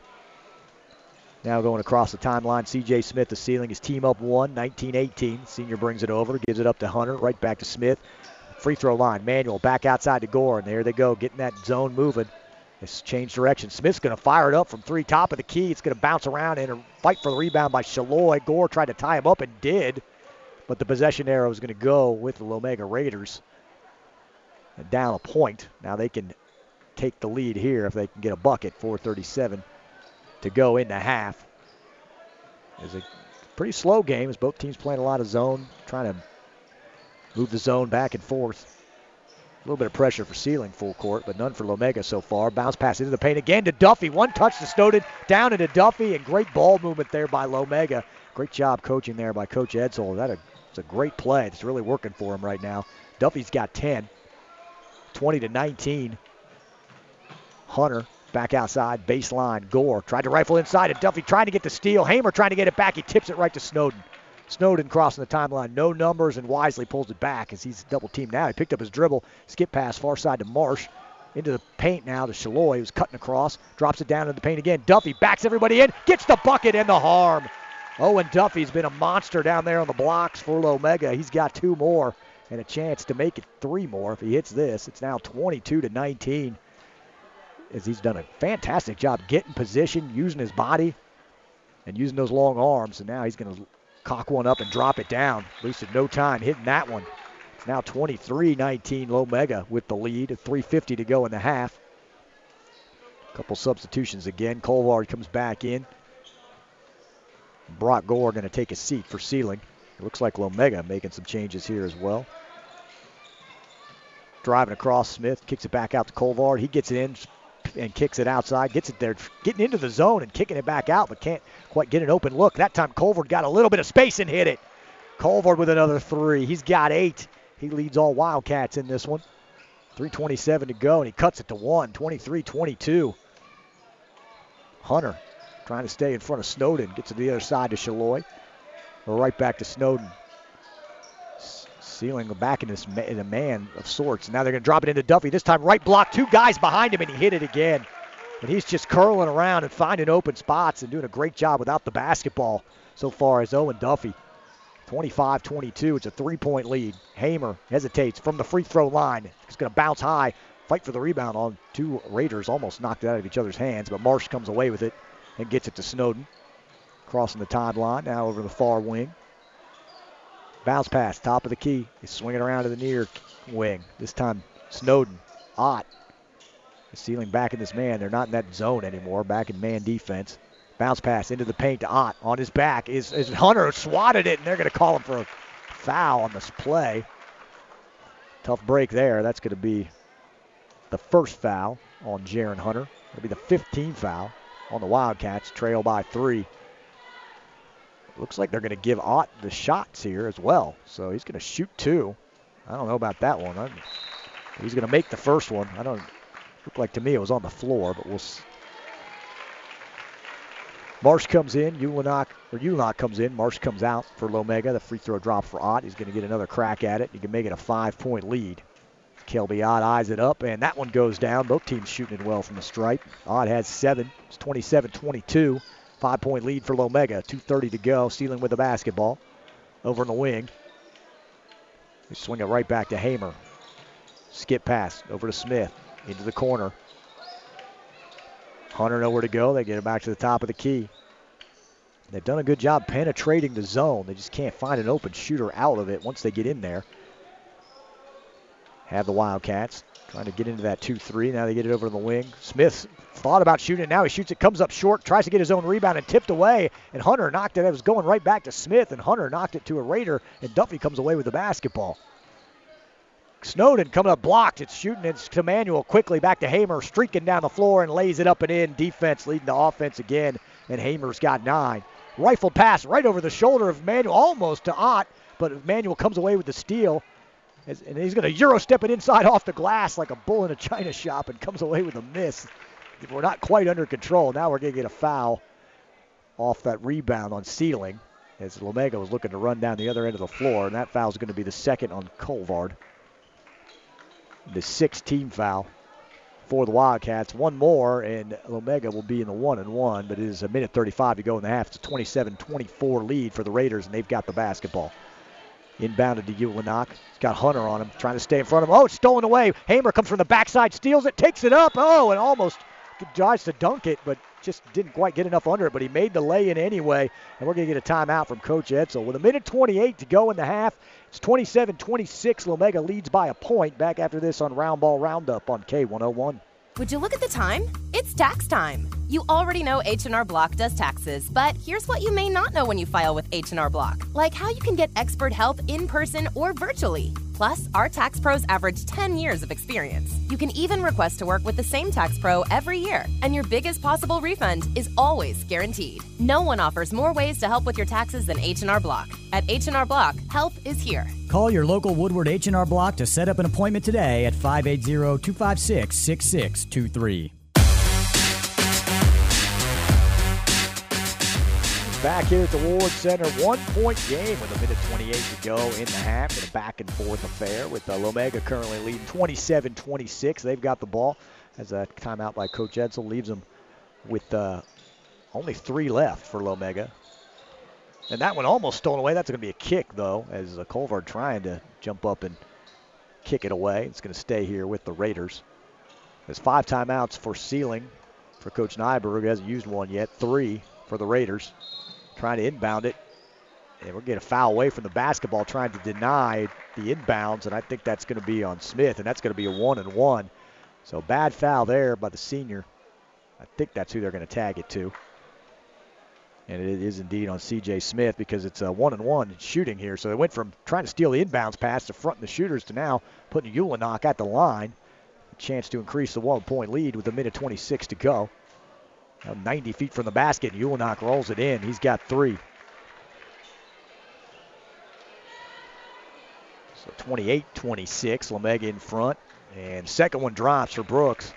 Now going across the timeline, C J Smith, the Sealing, his team up one, nineteen eighteen. Senior brings it over, gives it up to Hunter, right back to Smith. Free throw line, Manuel back outside to Gore, and there they go, getting that zone moving. It's changed direction. Smith's going to fire it up from three, top of the key. It's going to bounce around and a fight for the rebound by Shaloy. Gore tried to tie him up and did, but the possession arrow is going to go with the Lomega Raiders. And down a point. Now they can take the lead here if they can get a bucket. four thirty-seven to go in the half. It's a pretty slow game as both teams playing a lot of zone, trying to move the zone back and forth. A little bit of pressure for Sealing full court, but none for Lomega so far. Bounce pass into the paint again to Duffy. One touch to Snowden, down into Duffy, and great ball movement there by Lomega. Great job coaching there by Coach Edsall. That a, it's a great play. It's really working for him right now. Duffy's got ten, twenty to nineteen. Hunter back outside, baseline. Gore tried to rifle inside, and Duffy trying to get the steal. Hamer trying to get it back. He tips it right to Snowden. Snowden crossing the timeline, no numbers, and wisely pulls it back as he's double teamed now. He picked up his dribble, skip pass far side to Marsh. Into the paint now to Shaloy, who's cutting across, drops it down in the paint again. Duffy backs everybody in, gets the bucket and the harm. Owen Duffy's been a monster down there on the blocks for Lomega. He's got two more and a chance to make it three more if he hits this. It's now twenty-two to nineteen as he's done a fantastic job getting position, using his body, and using those long arms. And now he's going to cock one up and drop it down. Wasted no time hitting that one. It's now twenty-three nineteen Lomega with the lead. three fifty to go in the half. Couple substitutions again. Colvard comes back in. Brock Gore going to take a seat for Sealing. It looks like Lomega making some changes here as well. Driving across, Smith kicks it back out to Colvard. He gets it in, and kicks it outside, gets it there, getting into the zone and kicking it back out, but can't quite get an open look. That time Colvard got a little bit of space and hit it. Colvard with another three. He's got eight. He leads all Wildcats in this one. three twenty-seven to go, and he cuts it to one, twenty-three twenty-two. Hunter trying to stay in front of Snowden. Gets to the other side to Shaloi. Right back to Snowden. Sealing back in this ma- in a man of sorts. Now they're going to drop it into Duffy. This time right block, two guys behind him, and he hit it again. And he's just curling around and finding open spots and doing a great job without the basketball so far as Owen Duffy. twenty-five twenty-two. It's a three-point lead. Hamer hesitates from the free throw line. He's going to bounce high, fight for the rebound on two Raiders. Almost knocked it out of each other's hands, but Marsh comes away with it and gets it to Snowden. Crossing the timeline, now over the far wing. Bounce pass, top of the key. He's swinging around to the near wing. This time, Snowden, Ott, is sealing back in this man. They're not in that zone anymore, back in man defense. Bounce pass into the paint to Ott. On his back is, is Hunter, swatted it, and they're going to call him for a foul on this play. Tough break there. That's going to be the first foul on Jaron Hunter. It'll be the fifteenth foul on the Wildcats, trail by three. Looks like they're going to give Ott the shots here as well. So he's going to shoot two. I don't know about that one. I, he's going to make the first one. I don't look like to me it was on the floor, but we'll see. Marsh comes in. Ulanok, or Ulanok comes in. Marsh comes out for Lomega. The free throw drop for Ott. He's going to get another crack at it. He can make it a five-point lead. Kelby Ott eyes it up, and that one goes down. Both teams shooting it well from the stripe. Ott has seven. It's twenty-seven twenty-two. Five-point lead for Lomega. two thirty to go. Sealing with the basketball. Over in the wing. They swing it right back to Hamer. Skip pass over to Smith. Into the corner. Hunter nowhere to go. They get it back to the top of the key. They've done a good job penetrating the zone. They just can't find an open shooter out of it once they get in there. Have the Wildcats trying to get into that two three. Now they get it over to the wing. Smith thought about shooting it. Now he shoots it, comes up short, tries to get his own rebound and tipped away. And Hunter knocked it. It was going right back to Smith, and Hunter knocked it to a Raider, and Duffy comes away with the basketball. Snowden coming up blocked. It's shooting. It's to Manuel quickly back to Hamer, streaking down the floor and lays it up and in. Defense leading to offense again, and Hamer's got nine. Rifle pass right over the shoulder of Manuel, almost to Ott, but Manuel comes away with the steal. And he's going to Euro step it inside off the glass like a bull in a china shop and comes away with a miss. We're not quite under control. Now we're going to get a foul off that rebound on Sealing as Lomega was looking to run down the other end of the floor, and that foul is going to be the second on Colvard. The sixteenth foul for the Wildcats. One more, and Lomega will be in the one and one, but it is a minute thirty-five to go in the half. It's a twenty-seven twenty-four lead for the Raiders, and they've got the basketball. Inbounded to Ulanok. He's got Hunter on him, trying to stay in front of him. Oh, it's stolen away. Hamer comes from the backside, steals it, takes it up. Oh, and almost tries to dunk it, but just didn't quite get enough under it. But he made the lay-in anyway, and we're going to get a timeout from Coach Edsall. With a minute twenty-eight to go in the half, it's twenty-seven twenty-six. Lomega leads by a point. Back after this on Round Ball Roundup on K one oh one. Would you look at the time? It's tax time. You already know H and R Block does taxes, but here's what you may not know when you file with H and R Block, like how you can get expert help in person or virtually. Plus, our tax pros average ten years of experience. You can even request to work with the same tax pro every year, and your biggest possible refund is always guaranteed. No one offers more ways to help with your taxes than H and R Block. At H and R Block, help is here. Call your local Woodward H and R Block to set up an appointment today at five eight zero, two five six, six six two three. Back here at the Ward Center, one-point game with a minute twenty-eight to go in the half, and a back-and-forth affair with uh, Lomega currently leading twenty-seven twenty-six. They've got the ball as a timeout by Coach Edsall leaves them with uh, only three left for Lomega. And that one almost stolen away. That's going to be a kick, though, as uh, Colvard trying to jump up and kick it away. It's going to stay here with the Raiders. There's five timeouts for Sealing for Coach Nyberg, who hasn't used one yet. Three for the Raiders. Trying to inbound it. And we're getting a foul away from the basketball, trying to deny the inbounds, and I think that's going to be on Smith, and that's going to be a one and one. So bad foul there by the senior. I think that's who they're going to tag it to. And it is indeed on C J Smith because it's a one and one shooting here. So they went from trying to steal the inbounds pass to fronting the shooters to now putting Ulanok at the line. A chance to increase the one-point lead with a minute twenty-six to go. Now ninety feet from the basket. Ulenok rolls it in. He's got three. So twenty-eight twenty-six, Lamega in front. And second one drops for Brooks.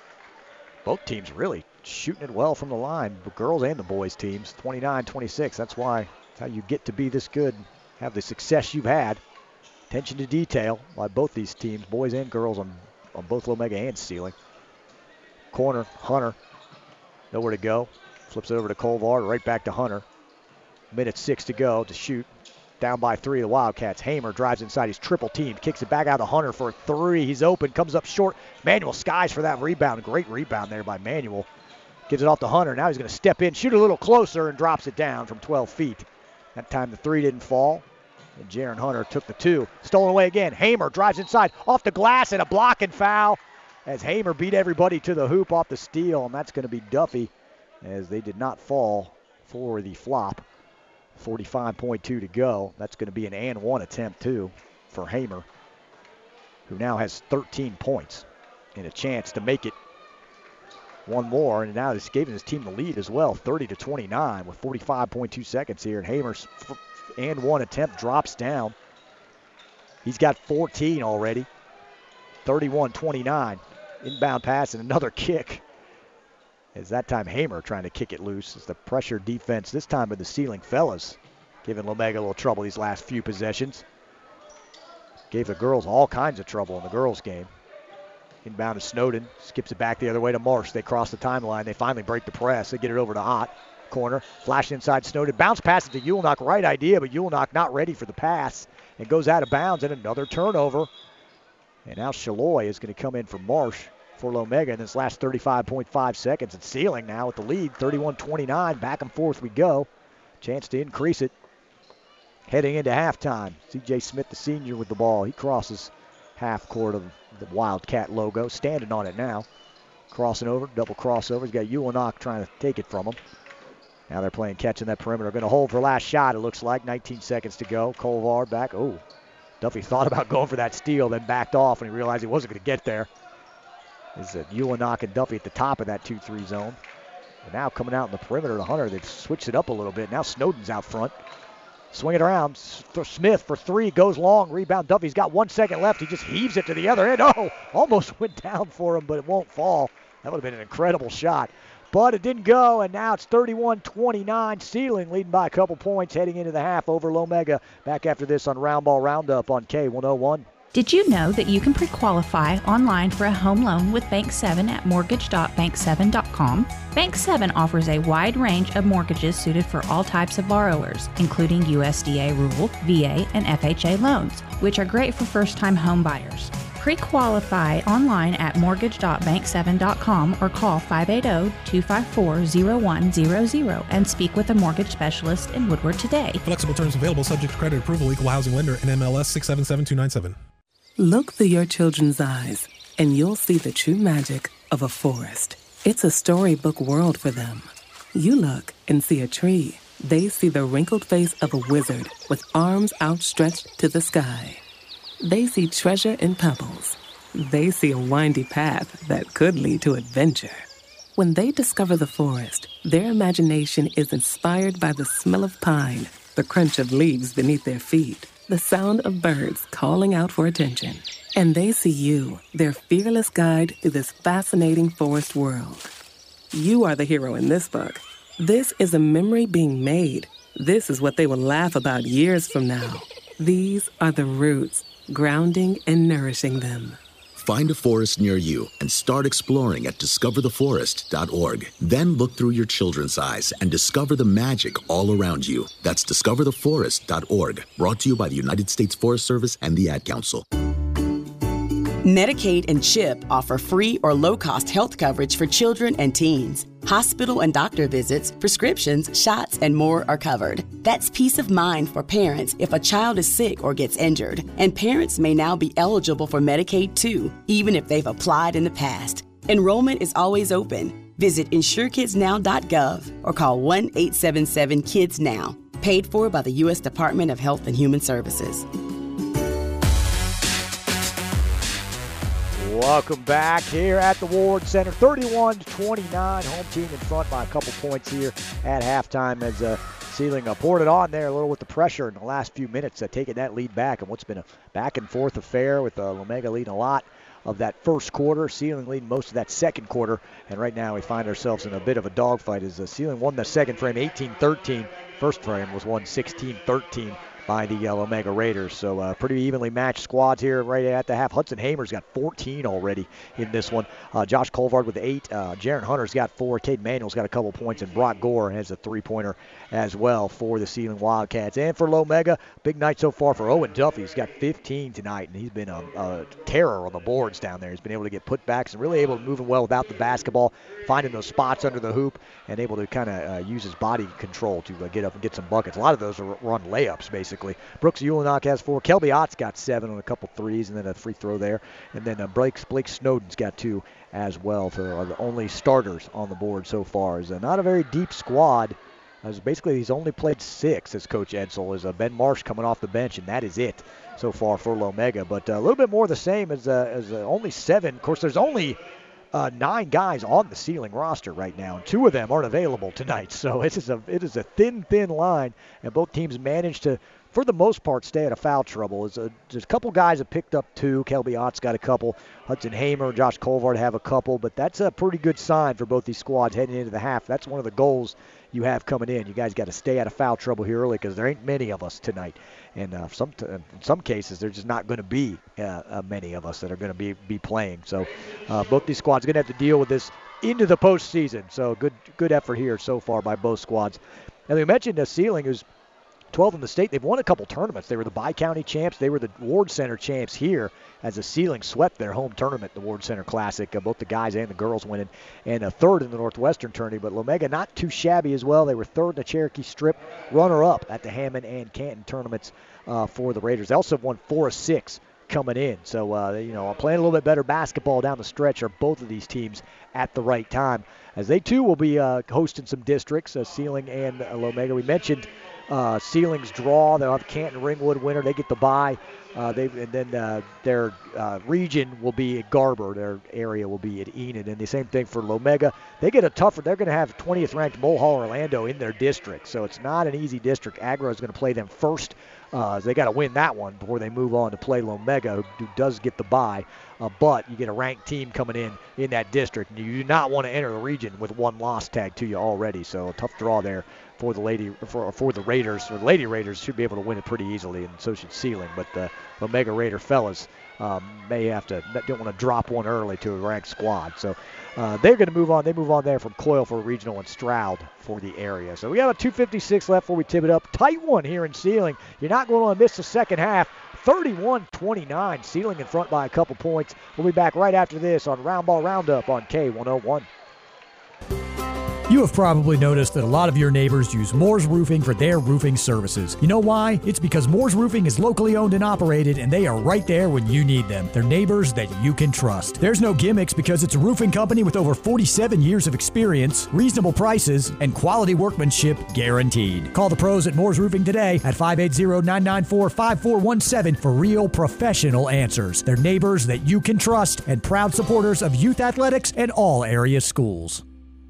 Both teams really shooting it well from the line, the girls and the boys teams. twenty-nine twenty-six, that's why that's how you get to be this good, have the success you've had. Attention to detail by both these teams, boys and girls on, on both Lamega and Sealing. Corner, Hunter, nowhere to go. Flips it over to Colvard, right back to Hunter. Minute six to go to shoot. Down by three, the Wildcats. Hamer drives inside. He's triple teamed. Kicks it back out to Hunter for a three. He's open. Comes up short. Manuel skies for that rebound. Great rebound there by Manuel. Gives it off to Hunter. Now he's going to step in, shoot a little closer, and drops it down from twelve feet. That time the three didn't fall. And Jaron Hunter took the two. Stolen away again. Hamer drives inside. Off the glass and a block and foul. As Hamer beat everybody to the hoop off the steal. And that's going to be Duffy as they did not fall for the flop. forty-five point two to go. That's going to be an and one attempt, too, for Hamer, who now has thirteen points and a chance to make it one more. And now this gave his team the lead as well, thirty to twenty-nine with forty-five point two seconds here. And Hamer's and one attempt drops down. He's got fourteen already, thirty-one twenty-nine. Inbound pass and another kick. As that time Hamer trying to kick it loose as the pressure defense, this time with the Sealing fellas, giving Lamega a little trouble these last few possessions. Gave the girls all kinds of trouble in the girls game. Inbound to Snowden, skips it back the other way to Marsh. They cross the timeline. They finally break the press. They get it over to Ott. Corner, flash inside Snowden. Bounce pass to Ulenok. Right idea, but Ulenok not ready for the pass. And goes out of bounds and another turnover. And now Shaloi is going to come in for Marsh for Lamega in this last thirty-five point five seconds. And Sealing now with the lead, thirty-one twenty-nine. Back and forth we go. Chance to increase it. Heading into halftime. C J Smith, the senior, with the ball. He crosses half court of the Wildcat logo. Standing on it now. Crossing over, double crossover. He's got Ulenok trying to take it from him. Now they're playing catch in that perimeter. Going to hold for last shot, it looks like. nineteen seconds to go. Colvard back. Oh, Duffy thought about going for that steal, then backed off when he realized he wasn't going to get there. Is that Ulenok and Duffy at the top of that two three zone. And now coming out in the perimeter to Hunter. They've switched it up a little bit. Now Snowden's out front. Swing it around. Smith for three. Goes long. Rebound. Duffy's got one second left. He just heaves it to the other end. Oh, almost went down for him, but it won't fall. That would have been an incredible shot. But it didn't go, and now it's thirty-one twenty-nine. Sealing leading by a couple points heading into the half over Lamega. Back after this on Roundball Roundup on K one oh one. Did you know that you can pre-qualify online for a home loan with Bank seven at mortgage dot bank seven dot com? Bank seven offers a wide range of mortgages suited for all types of borrowers, including U S D A rural, V A, and F H A loans, which are great for first-time home buyers. Pre-qualify online at mortgage dot bank seven dot com or call five eight zero, two five four, zero one zero zero and speak with a mortgage specialist in Woodward today. Flexible terms available, subject to credit approval, equal housing lender, and M L S six seven seven two nine seven. Look through your children's eyes, and you'll see the true magic of a forest. It's a storybook world for them. You look and see a tree. They see the wrinkled face of a wizard with arms outstretched to the sky. They see treasure in pebbles. They see a windy path that could lead to adventure. When they discover the forest, their imagination is inspired by the smell of pine, the crunch of leaves beneath their feet, the sound of birds calling out for attention. And they see you, their fearless guide through this fascinating forest world. You are the hero in this book. This is a memory being made. This is what they will laugh about years from now. These are the roots, grounding and nourishing them. Find a forest near you and start exploring at discover the forest dot org. Then look through your children's eyes and discover the magic all around you. That's discover the forest dot org. Brought to you by the United States Forest Service and the Ad Council. Medicaid and CHIP offer free or low-cost health coverage for children and teens. Hospital and doctor visits, prescriptions, shots, and more are covered. That's peace of mind for parents if a child is sick or gets injured. And parents may now be eligible for Medicaid too, even if they've applied in the past. Enrollment is always open. Visit insure kids now dot gov or call one eight seven seven kids now. Paid for by the U S Department of Health and Human Services. Welcome back here at the Ward Center. thirty-one to twenty-nine, home team in front by a couple points here at halftime as uh, Sealing uh, poured it on there a little with the pressure in the last few minutes, uh, taking that lead back. And what's been a back and forth affair with uh, Lomega leading a lot of that first quarter, Sealing leading most of that second quarter. And right now we find ourselves in a bit of a dogfight as uh, Sealing won the second frame eighteen thirteen. First frame was won sixteen thirteen. By the uh, Lomega Raiders. So uh, pretty evenly matched squads here right at the half. Hudson Hamer's got fourteen already in this one. Uh, Josh Colvard with eight. Uh, Jaron Hunter's got four. Cade Manuel's got a couple points. And Brock Gore has a three-pointer as well for the Sealing Wildcats. And for Lomega, big night so far for Owen Duffy. He's got fifteen tonight, and he's been a, a terror on the boards down there. He's been able to get putbacks and really able to move well without the basketball, finding those spots under the hoop, and able to kind of uh, use his body control to uh, get up and get some buckets. A lot of those are run layups, basically. Brooks Ulanok has four. Kelby Ott's got seven on a couple threes and then a free throw there. And then uh, Blake, Blake Snowden's got two as well. For uh, the only starters on the board so far. Is uh, not a very deep squad. As basically he's only played six as Coach Edsall. Is uh, Ben Marsh coming off the bench, and that is it so far for Lomega. But uh, a little bit more the same as, uh, as uh, only seven. Of course, there's only Uh, nine guys on the Sealing roster right now, and two of them aren't available tonight. So it is a it is a thin, thin line, and both teams managed to, for the most part, stay out of foul trouble. There's a, there's a couple guys have picked up two. Kelby Ott's got a couple. Hudson Hamer, Josh Colvard have a couple, but that's a pretty good sign for both these squads heading into the half. That's one of the goals you have coming in. You guys got to stay out of foul trouble here early because there ain't many of us tonight. And uh, some t- in some cases, there's just not going to be uh, uh, many of us that are going to be be playing. So uh, both these squads are going to have to deal with this into the postseason. So good good effort here so far by both squads. And we mentioned uh, Sealing, who's twelve in the state. They've won a couple tournaments. They were the Bi-County champs. They were the Ward Center champs here as the Sealing swept their home tournament, the Ward Center Classic, uh, both the guys and the girls winning, and a third in the Northwestern tourney. But Lomega not too shabby as well. They were third in the Cherokee Strip, runner-up at the Hammond and Canton tournaments uh, for the Raiders. They also won four of six coming in. So, uh, you know, playing a little bit better basketball down the stretch are both of these teams at the right time, as they, too, will be uh, hosting some districts, uh, Sealing and uh, Lomega. We mentioned uh, Sealing's draw. They'll have Canton Ringwood winner. They get the bye. Uh, they and then uh, their uh, region will be at Garber. Their area will be at Enid. And the same thing for Lomega. They get a tougher. They're going to have twentieth ranked Mulhall Orlando in their district. So it's not an easy district. Agra is going to play them first. Uh, they got to win that one before they move on to play Lomega, who, who does get the bye. Uh, but you get a ranked team coming in in that district. And you do not want to enter the region with one loss tag to you already. So a tough draw there for the lady for for the Raiders. Or the Lady Raiders should be able to win it pretty easily, and so should Sealing. But the Lomega Raider fellas um, may have to don't want to drop one early to a ranked squad. So uh, they're going to move on. They move on there from Coyle for regional and Stroud for the area. So we have a two fifty-six left before we tip it up. Tight one here in Sealing. You're not going to miss the second half. thirty-one twenty-nine. Sealing in front by a couple points. We'll be back right after this on Roundball Roundup on K one oh one. You have probably noticed that a lot of your neighbors use Moore's Roofing for their roofing services. You know why? It's because Moore's Roofing is locally owned and operated, and they are right there when you need them. They're neighbors that you can trust. There's no gimmicks because it's a roofing company with over forty-seven years of experience, reasonable prices, and quality workmanship guaranteed. Call the pros at Moore's Roofing today at five eight zero, nine nine four, five four one seven for real professional answers. They're neighbors that you can trust and proud supporters of youth athletics and all area schools.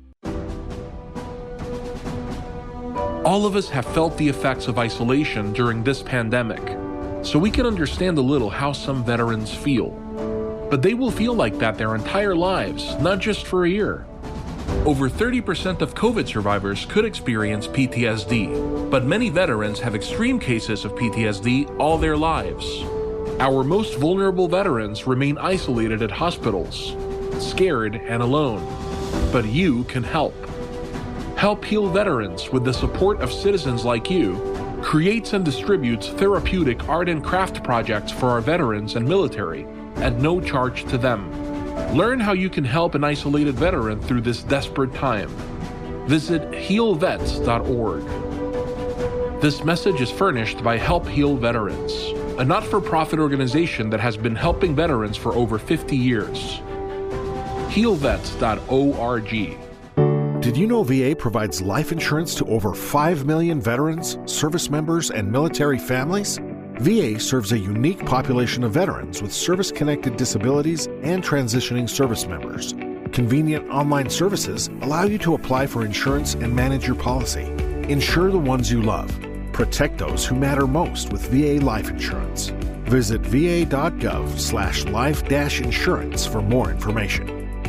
All of us have felt the effects of isolation during this pandemic, so we can understand a little how some veterans feel. But they will feel like that their entire lives, not just for a year. Over thirty percent of COVID survivors could experience P T S D, but many veterans have extreme cases of P T S D all their lives. Our most vulnerable veterans remain isolated at hospitals, scared and alone. But you can help. Help Heal Veterans, with the support of citizens like you, creates and distributes therapeutic art and craft projects for our veterans and military at no charge to them. Learn how you can help an isolated veteran through this desperate time. Visit heal vets dot org. This message is furnished by Help Heal Veterans, a not-for-profit organization that has been helping veterans for over fifty years. heal vets dot org. Did you know V A provides life insurance to over five million veterans, service members, and military families? V A serves a unique population of veterans with service-connected disabilities and transitioning service members. Convenient online services allow you to apply for insurance and manage your policy. Insure the ones you love. Protect those who matter most with V A Life Insurance. Visit va.gov slash life dash insurance for more information.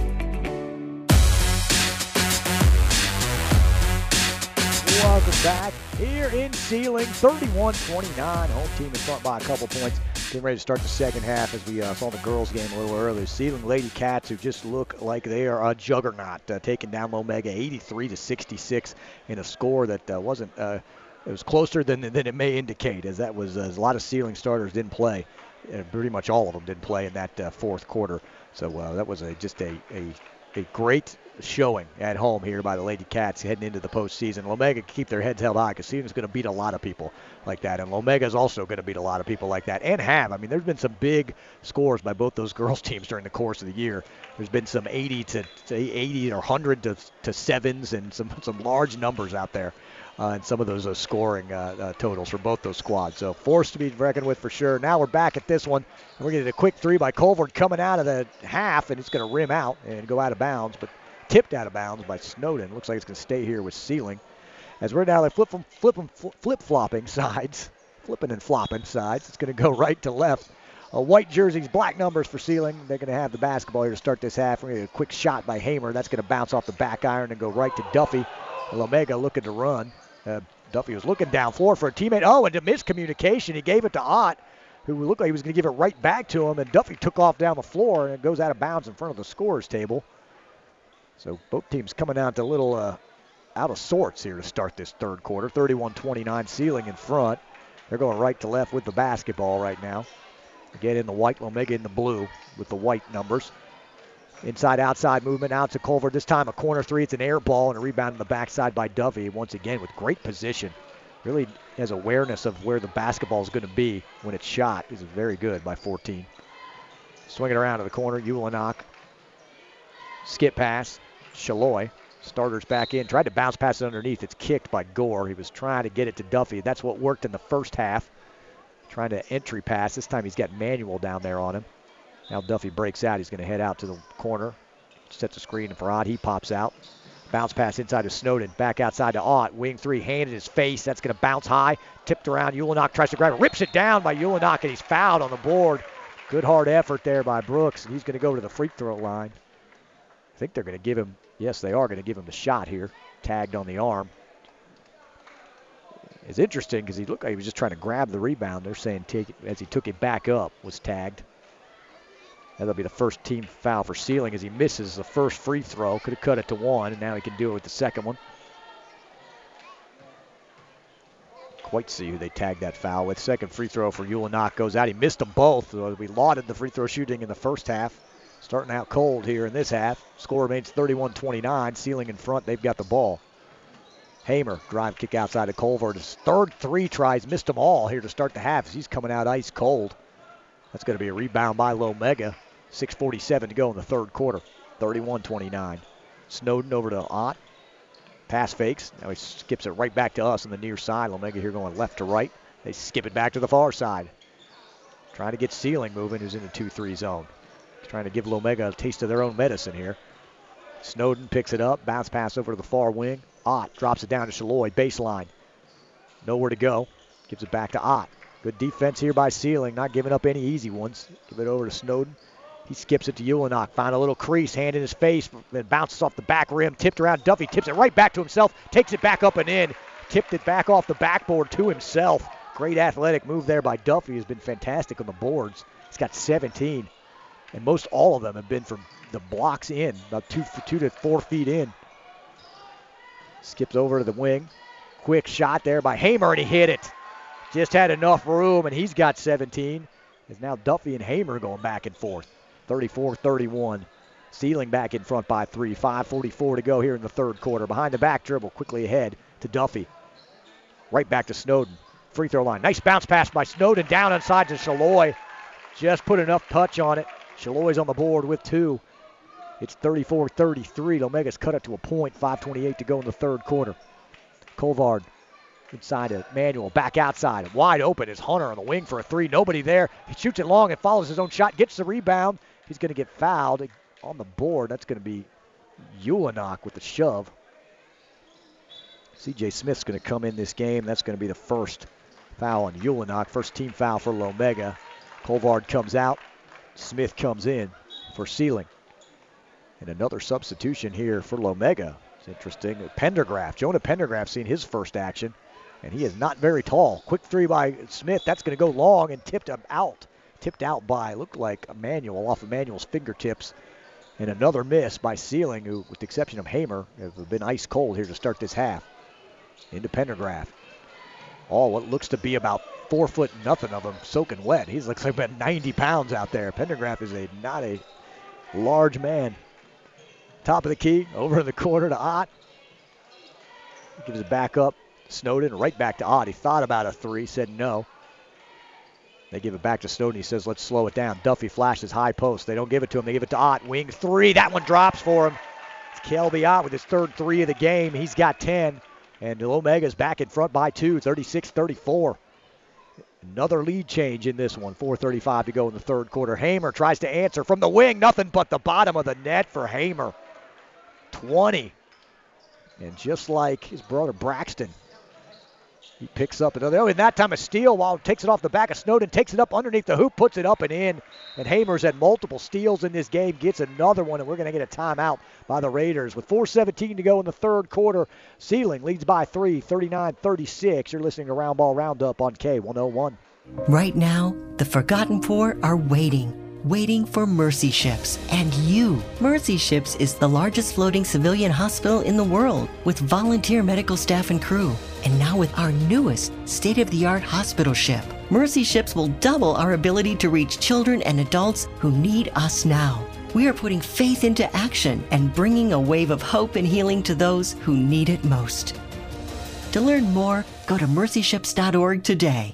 Welcome back here in Sealing, thirty-one twenty-nine. Home team in front by a couple points. Getting ready to start the second half as we uh, saw the girls game a little earlier. Sealing Lady Cats, who just look like they are a juggernaut, uh, taking down Lomega eighty-three to sixty-six in a score that uh, wasn't. Uh, it was closer than than it may indicate, as that was uh, a lot of Sealing starters didn't play. Uh, pretty much all of them didn't play in that uh, fourth quarter. So uh, that was a just a a a great showing at home here by the Lady Cats heading into the postseason. Lomega keep their heads held high because Sealing's going to beat a lot of people like that, and Lomega's also going to beat a lot of people like that, and have. I mean, there's been some big scores by both those girls' teams during the course of the year. There's been some eighty to eighty or one hundred to, to sevens and some some large numbers out there, uh, and some of those uh, scoring uh, uh, totals for both those squads. So force to be reckoned with for sure. Now we're back at this one, and we're going to get a quick three by Colvard coming out of the half, and it's going to rim out and go out of bounds, but tipped out of bounds by Snowden. Looks like it's going to stay here with Sealing. As we're now flip them, flip them, flip-flopping sides, flipping and flopping sides. It's going to go right to left. Uh, white jerseys, black numbers for Sealing. They're going to have the basketball here to start this half. We're going to get a quick shot by Hamer. That's going to bounce off the back iron and go right to Duffy. Lomega looking to run. Uh, Duffy was looking down floor for a teammate. Oh, and a miscommunication. He gave it to Ott, who looked like he was going to give it right back to him, and Duffy took off down the floor, and it goes out of bounds in front of the scorer's table. So both teams coming out to a little uh, out of sorts here to start this third quarter. thirty-one twenty-nine, Sealing in front. They're going right to left with the basketball right now. Again in the white, Lomega in the blue with the white numbers. Inside-outside movement out to Culver. This time a corner three. It's an air ball and a rebound on the backside by Duffy. Once again with great position. Really has awareness of where the basketball is going to be when it's shot. This is very good by fourteen. Swing it around to the corner. Ulanok. Skip pass. Shaloy, starters back in, tried to bounce pass it underneath. It's kicked by Gore. He was trying to get it to Duffy. That's what worked in the first half. Trying to entry pass. This time he's got Manuel down there on him. Now Duffy breaks out. He's going to head out to the corner. Sets a screen for Ott. He pops out. Bounce pass inside to Snowden. Back outside to Ott. Wing three, hand in his face. That's going to bounce high. Tipped around. Ulanok tries to grab it. Rips it down by Ulanok, and he's fouled on the board. Good hard effort there by Brooks. And he's going to go to the free throw line. I think they're going to give him, yes, they are going to give him the shot here. Tagged on the arm. It's interesting because he looked like he was just trying to grab the rebound. They're saying take it, as he took it back up, was tagged. That'll be the first team foul for Sealing as he misses the first free throw. Could have cut it to one, and now he can do it with the second one. Quite see who they tagged that foul with. Second free throw for Ulanok goes out. He missed them both. So we lauded the free throw shooting in the first half. Starting out cold here in this half. Score remains thirty-one twenty-nine. Sealing in front. They've got the ball. Hamer, drive kick outside of Culver. His third three tries, missed them all here to start the half. He's coming out ice cold. That's going to be a rebound by Lomega. six forty-seven to go in the third quarter. thirty-one twenty-nine. Snowden over to Ott. Pass fakes. Now he skips it right back to us on the near side. Lomega here going left to right. They skip it back to the far side. Trying to get Sealing moving, who's in the two three zone. Trying to give Lomega a taste of their own medicine here. Snowden picks it up. Bounce pass over to the far wing. Ott drops it down to Shaloy. Baseline. Nowhere to go. Gives it back to Ott. Good defense here by Sealing. Not giving up any easy ones. Give it over to Snowden. He skips it to Ulanok. Find a little crease. Hand in his face. Then bounces off the back rim. Tipped around. Duffy tips it right back to himself. Takes it back up and in. Tipped it back off the backboard to himself. Great athletic move there by Duffy. Has been fantastic on the boards. He's got seventeen. And most all of them have been from the blocks in, about two, two to four feet in. Skips over to the wing. Quick shot there by Hamer, and he hit it. Just had enough room, and he's got seventeen. It's now Duffy and Hamer going back and forth. thirty-four thirty-one. Sealing back in front by three. five forty-four to go here in the third quarter. Behind the back dribble, quickly ahead to Duffy. Right back to Snowden. Free throw line. Nice bounce pass by Snowden down inside to Shaloy. Just put enough touch on it. Shaloy's on the board with two. It's thirty-four thirty-three. Lomega's cut it to a point. five twenty-eight to go in the third quarter. Colvard inside of Manuel, back outside, and wide open is Hunter on the wing for a three. Nobody there. He shoots it long and follows his own shot, gets the rebound. He's going to get fouled on the board. That's going to be Ulanok with the shove. C J Smith's going to come in this game. That's going to be the first foul on Ulanok. First team foul for Lomega. Colvard comes out. Smith comes in for Sealing. And another substitution here for Lomega. It's interesting. Pendergraph. Jonah Pendergraph seeing his first action. And he is not very tall. Quick three by Smith. That's going to go long and tipped out. Tipped out by, looked like Emmanuel off Emmanuel's fingertips. And another miss by Sealing, who, with the exception of Hamer, have been ice cold here to start this half. Into Pendergraph. All what looks to be about four foot nothing of him soaking wet. He looks like about ninety pounds out there. Pendergraph is a not a large man. Top of the key, over in the corner to Ott. Gives it back up. Snowden, right back to Ott. He thought about a three, said no. They give it back to Snowden. He says, let's slow it down. Duffy flashes high post. They don't give it to him. They give it to Ott. Wing three. That one drops for him. It's Kelby Ott with his third three of the game. He's got ten. And Lomega's back in front by two, thirty-six thirty-four. Another lead change in this one. four thirty-five to go in the third quarter. Hamer tries to answer from the wing. Nothing but the bottom of the net for Hamer. twenty. And just like his brother Braxton, he picks up another. Oh, and that time a steal while takes it off the back of Snowden, takes it up underneath the hoop, puts it up and in. And Hamer's had multiple steals in this game, gets another one, and we're going to get a timeout by the Raiders. With four seventeen to go in the third quarter, Sealing leads by three, thirty-nine thirty-six. You're listening to Round Ball Roundup on K one oh one. Right now, the forgotten poor are waiting. Waiting for Mercy Ships and you. Mercy Ships is the largest floating civilian hospital in the world with volunteer medical staff and crew. And now with our newest state-of-the-art hospital ship, Mercy Ships will double our ability to reach children and adults who need us now. We are putting faith into action and bringing a wave of hope and healing to those who need it most. To learn more, go to mercy ships dot org today.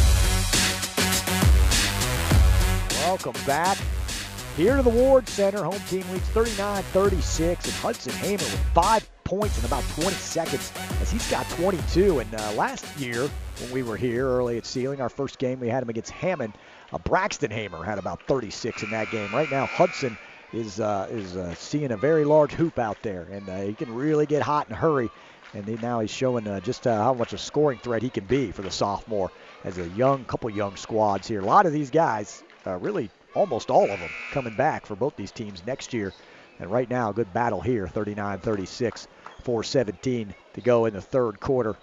Welcome back here to the Ward Center. Home team leads thirty-nine thirty-six, and Hudson Hamer with five points in about twenty seconds as he's got twenty-two. And uh, last year when we were here early at Sealing, our first game, we had him against Hammond. Uh, Braxton Hamer had about thirty-six in that game. Right now, Hudson is uh, is uh, seeing a very large hoop out there, and uh, he can really get hot and hurry. And he, now he's showing uh, just uh, how much a scoring threat he can be for the sophomore as a young couple young squads here. A lot of these guys. Uh, really, almost all of them coming back for both these teams next year. And right now, a good battle here, thirty-nine thirty-six, four seventeen to go in the third quarter.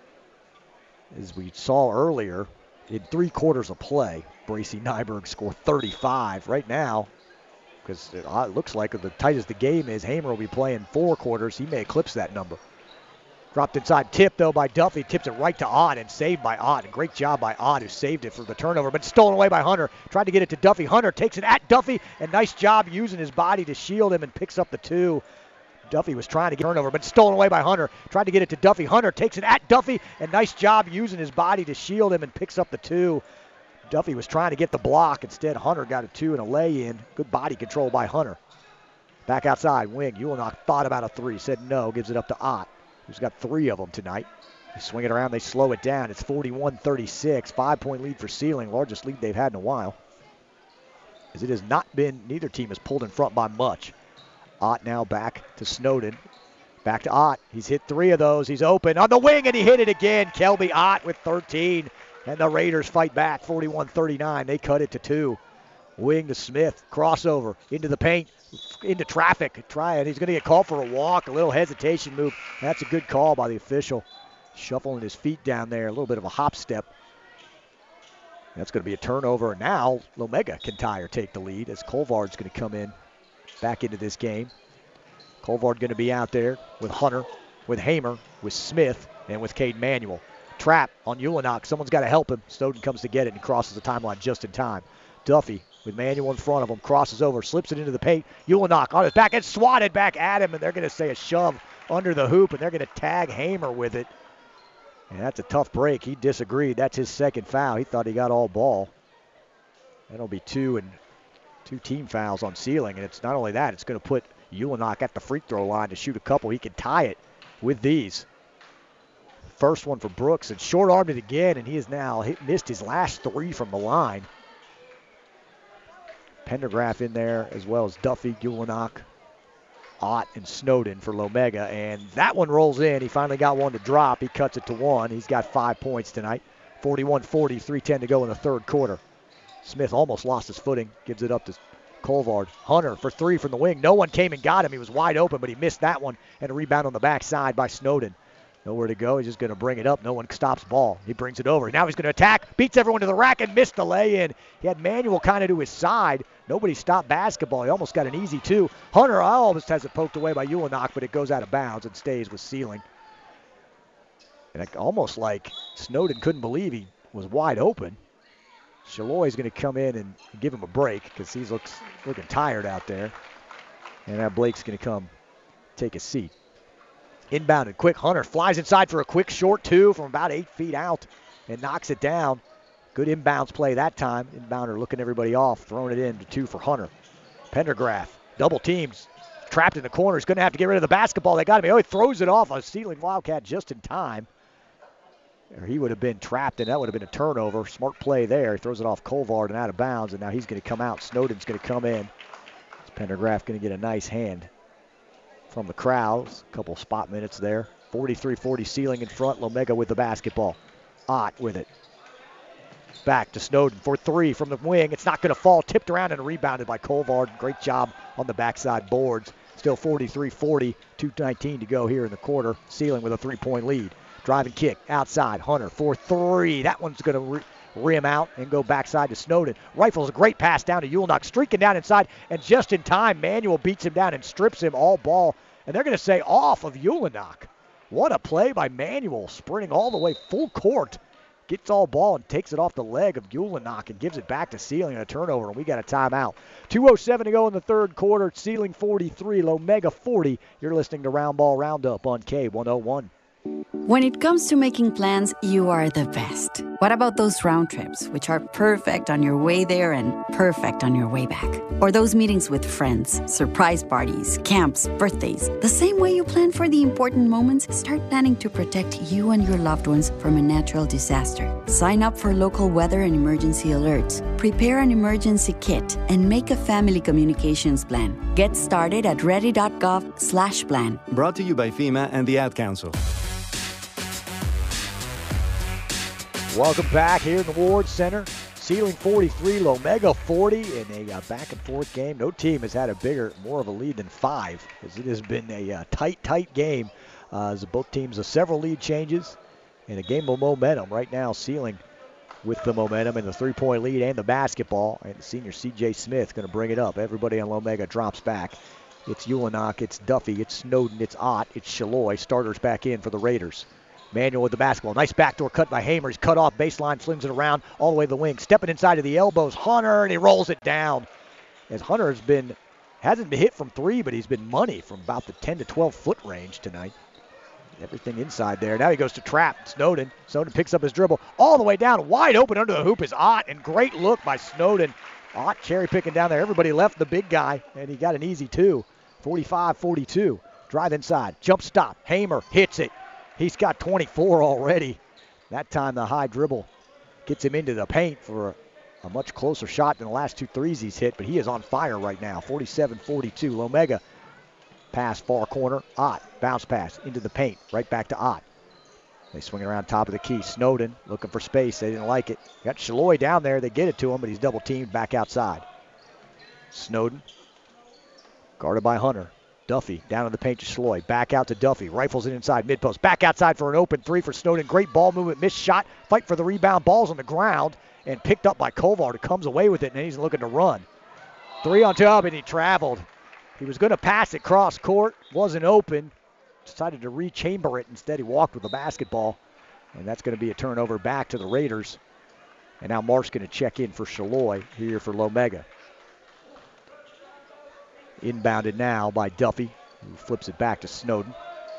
As we saw earlier, in three quarters of play, Bracy Nyberg scored thirty-five. Right now, because it looks like the tight as the game is, Hamer will be playing four quarters. He may eclipse that number. Dropped inside, tip though by Duffy, tips it right to Ott and saved by Ott. And great job by Ott who saved it for the turnover, but stolen away by Hunter. Tried to get it to Duffy. Hunter takes it at Duffy, and nice job using his body to shield him and picks up the two. Duffy was trying to get turnover, but stolen away by Hunter. Tried to get it to Duffy. Hunter takes it at Duffy, and nice job using his body to shield him and picks up the two. Duffy was trying to get the block. Instead, Hunter got a two and a lay-in. Good body control by Hunter. Back outside, wing. Ulanok thought about a three, said no, gives it up to Ott, who's got three of them tonight. They swing it around, they slow it down. It's forty-one thirty-six, five-point lead for Sealing, largest lead they've had in a while. As it has not been, neither team has pulled in front by much. Ott now back to Snowden. Back to Ott. He's hit three of those. He's open on the wing, and he hit it again. Kelby Ott with thirteen, and the Raiders fight back, forty-one thirty-nine. They cut it to two. Wing to Smith, crossover into the paint, into traffic. Try it. He's going to get called for a walk, a little hesitation move. That's a good call by the official. Shuffling his feet down there, a little bit of a hop step. That's going to be a turnover. Now Lomega can tie or take the lead as Colvard's going to come in back into this game. Colvard going to be out there with Hunter, with Hamer, with Smith, and with Cade Manuel. Trap on Ulanok. Someone's got to help him. Snowden comes to get it and crosses the timeline just in time. Duffy with Manuel in front of him, crosses over, slips it into the paint. Ulanok on his back and swatted back at him, and they're going to say a shove under the hoop, and they're going to tag Hamer with it. And that's a tough break. He disagreed. That's his second foul. He thought he got all ball. That'll be two and two team fouls on Sealing, and it's not only that, it's going to put Ulanok at the free throw line to shoot a couple. He can tie it with these. first one for Brooks, and short-armed it again, and he has now hit, missed his last three from the line. Pendergraph in there, as well as Duffy, Gulenak, Ott, and Snowden for Lomega, and that one rolls in. He finally got one to drop. He cuts it to one. He's got five points tonight. forty-one forty, three ten to go in the third quarter. Smith almost lost his footing, gives it up to Colvard. Hunter for three from the wing. No one came and got him. He was wide open, but he missed that one, and a rebound on the backside by Snowden. Nowhere to go. He's just going to bring it up. No one stops ball. He brings it over. Now he's going to attack. Beats everyone to the rack and missed the lay-in. He had Manuel kind of to his side. Nobody stopped basketball. He almost got an easy two. Hunter almost has it poked away by Ulanok, but it goes out of bounds and stays with Sealing. And it, almost like Snowden couldn't believe he was wide open. Shaloy's going to come in and give him a break because he's looks looking tired out there. And now Blake's going to come take a seat. Inbounded quick. Hunter flies inside for a quick short two from about eight feet out and knocks it down. Good inbounds play that time. Inbounder looking everybody off, throwing it in to two for Hunter. Pendergraph, double teams, trapped in the corner. He's going to have to get rid of the basketball. They got him. Oh, he throws it off a Sealing Wildcat just in time. Or he would have been trapped, and that would have been a turnover. Smart play there. He throws it off Colvard and out of bounds, and now he's going to come out. Snowden's going to come in. Pendergraph going to get a nice hand from the crowd. A couple spot minutes there. forty-three forty Sealing in front. Lomega with the basketball. Ott with it. Back to Snowden for three from the wing. It's not going to fall. Tipped around and rebounded by Colvard. Great job on the backside boards. Still forty-three forty. two nineteen to go here in the quarter. Sealing with a three-point lead. Driving kick outside. Hunter for three. That one's going to re- rim out and go backside to Snowden. Rifles a great pass down to Ulanok. Streaking down inside. And just in time, Manuel beats him down and strips him all ball. And they're going to say off of Ulanok. What a play by Manuel. Sprinting all the way full court. Gets all ball and takes it off the leg of Ulanok and gives it back to Sealing on a turnover. And we got a timeout. two oh seven to go in the third quarter. Sealing forty-three, Lomega forty. You're listening to Round Ball Roundup on K one oh one. When it comes to making plans, you are the best. What about those round trips, which are perfect on your way there and perfect on your way back? Or those meetings with friends, surprise parties, camps, birthdays. The same way you plan for the important moments, start planning to protect you and your loved ones from a natural disaster. Sign up for local weather and emergency alerts. Prepare an emergency kit and make a family communications plan. Get started at ready.gov slash plan. Brought to you by FEMA and the Ad Council. Welcome back here in the Ward Center. Sealing forty-three, Lomega forty in a uh, back-and-forth game. No team has had a bigger, more of a lead than five, as it has been a uh, tight, tight game. Uh, as both teams have several lead changes and a game of momentum. Right now, Sealing with the momentum and the three-point lead and the basketball. And the senior C J Smith going to bring it up. Everybody on Lomega drops back. It's Ulanok, it's Duffy, it's Snowden, it's Ott, it's Shaloy. Starters back in for the Raiders. Manuel with the basketball. Nice backdoor cut by Hamer. He's cut off. Baseline, slings it around all the way to the wing. Stepping inside of the elbows. Hunter, and he rolls it down. As Hunter has been, hasn't been hit from three, but he's been money from about the ten to twelve foot range tonight. Everything inside there. Now he goes to trap. Snowden. Snowden picks up his dribble. All the way down. Wide open under the hoop is Ott. And great look by Snowden. Ott cherry picking down there. Everybody left the big guy, and he got an easy two. forty-five forty-two. Drive inside. Jump stop. Hamer hits it. He's got twenty-four already. That time the high dribble gets him into the paint for a, a much closer shot than the last two threes he's hit, but he is on fire right now. forty-seven forty-two. Lomega pass far corner. Ott. Bounce pass into the paint. Right back to Ott. They swing it around top of the key. Snowden looking for space. They didn't like it. Got Shaloy down there. They get it to him, but he's double teamed back outside. Snowden guarded by Hunter. Duffy down in the paint to Shaloy. Back out to Duffy. Rifles it inside mid-post. Back outside for an open three for Snowden. Great ball movement. Missed shot. Fight for the rebound. Ball's on the ground and picked up by Colvard, who comes away with it, and he's looking to run. Three on top, and he traveled. He was going to pass it cross court. Wasn't open. Decided to rechamber it. Instead, he walked with the basketball. And that's going to be a turnover back to the Raiders. And now Mark's going to check in for Shaloy here for Lomega. Inbounded now by Duffy, who flips it back to Snowden.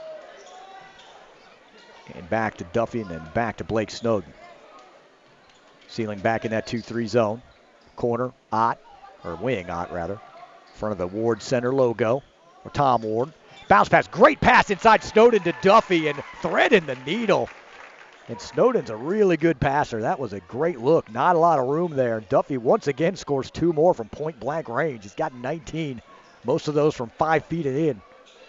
And back to Duffy, and then back to Blake Snowden. Sealing back in that two three zone. Corner, Ott, or wing Ott rather. In front of the Ward Center logo, or Tom Ward. Bounce pass, great pass inside Snowden to Duffy, and threading the needle. And Snowden's a really good passer. That was a great look. Not a lot of room there. Duffy once again scores two more from point-blank range. He's got nineteen. Most of those from five feet and in.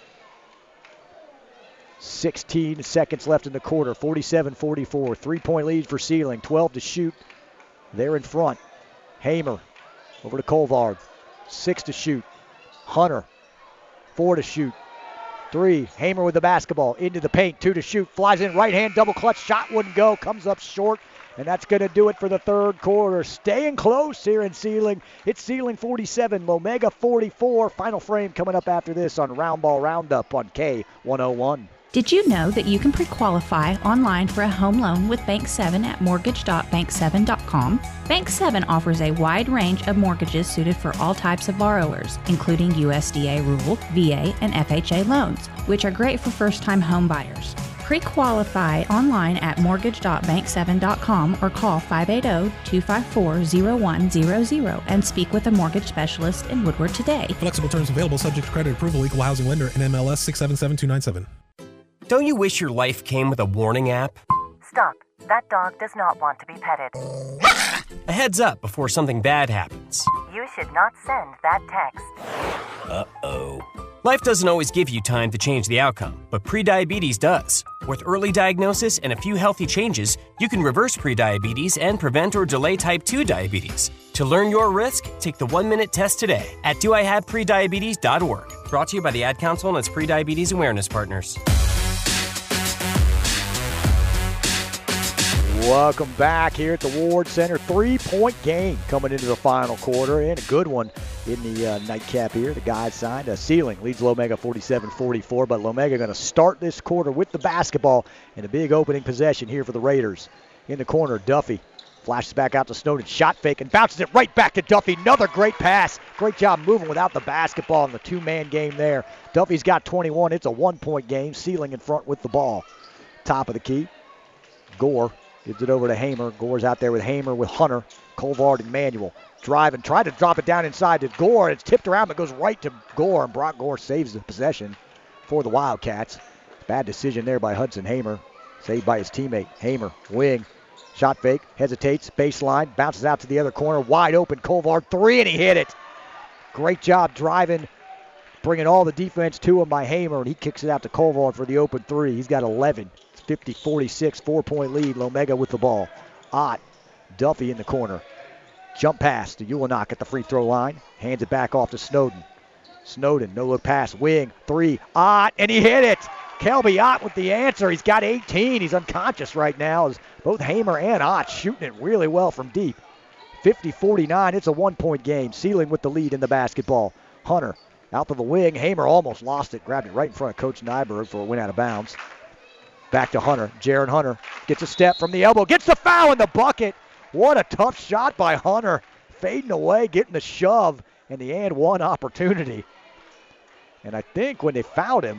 sixteen seconds left in the quarter. forty-seven forty-four. Three-point lead for Sealing. twelve to shoot. They're in front. Hamer over to Colvard. Six to shoot. Hunter. Four to shoot. Three. Hamer with the basketball. Into the paint. Two to shoot. Flies in right hand. Double clutch. Shot wouldn't go. Comes up short. And that's going to do it for the third quarter. Staying close here in Sealing. It's Sealing forty-seven. Lomega forty-four. Final frame coming up after this on Round Ball Roundup on K one oh one. Did you know that you can pre-qualify online for a home loan with Bank seven at mortgage dot bank seven dot com? Bank seven offers a wide range of mortgages suited for all types of borrowers, including U S D A rural, V A, and F H A loans, which are great for first-time home buyers. Pre-qualify online at mortgage dot bank seven dot com or call five eight zero, two five four, zero one zero zero and speak with a mortgage specialist in Woodward today. Flexible terms available, subject to credit approval, equal housing lender, and M L S six seven seven two nine seven. Don't you wish your life came with a warning app? Stop. That dog does not want to be petted. A heads up before something bad happens. You should not send that text. Uh-oh. Life doesn't always give you time to change the outcome, but prediabetes does. With early diagnosis and a few healthy changes, you can reverse prediabetes and prevent or delay type two diabetes. To learn your risk, take the one-minute test today at do I have prediabetes dot org. Brought to you by the Ad Council and its Prediabetes Awareness Partners. Welcome back here at the Ward Center. Three-point game coming into the final quarter, and a good one in the uh, nightcap here. The guys signed. Uh, Sealing leads Lomega forty-seven forty-four, but Lomega going to start this quarter with the basketball and a big opening possession here for the Raiders. In the corner, Duffy flashes back out to Snowden. Shot fake and bounces it right back to Duffy. Another great pass. Great job moving without the basketball in the two-man game there. Duffy's got twenty-one. It's a one-point game. Sealing in front with the ball. Top of the key. Gore gives it over to Hamer. Gore's out there with Hamer, with Hunter, Colvard, and Manuel. Drive and try to drop it down inside to Gore. It's tipped around, but goes right to Gore, and Brock Gore saves the possession for the Wildcats. Bad decision there by Hudson Hamer. Saved by his teammate. Hamer, wing, shot fake, hesitates, baseline, bounces out to the other corner. Wide open, Colvard, three, and he hit it. Great job driving, bringing all the defense to him by Hamer, and he kicks it out to Colvard for the open three. He's got eleven. fifty forty-six, four-point lead. Lomega with the ball. Ott, Duffy in the corner. Jump pass to Ulanok at the free throw line. Hands it back off to Snowden. Snowden, no-look pass. Wing, three. Ott, and he hit it. Kelby Ott with the answer. He's got eighteen. He's unconscious right now as both Hamer and Ott shooting it really well from deep. fifty forty-nine, it's a one-point game. Sealing with the lead in the basketball. Hunter out to the wing. Hamer almost lost it. Grabbed it right in front of Coach Nyberg for a win out of bounds. Back to Hunter. Jaron Hunter gets a step from the elbow. Gets the foul in the bucket. What a tough shot by Hunter. Fading away, getting the shove, and the and one opportunity. And I think when they fouled him,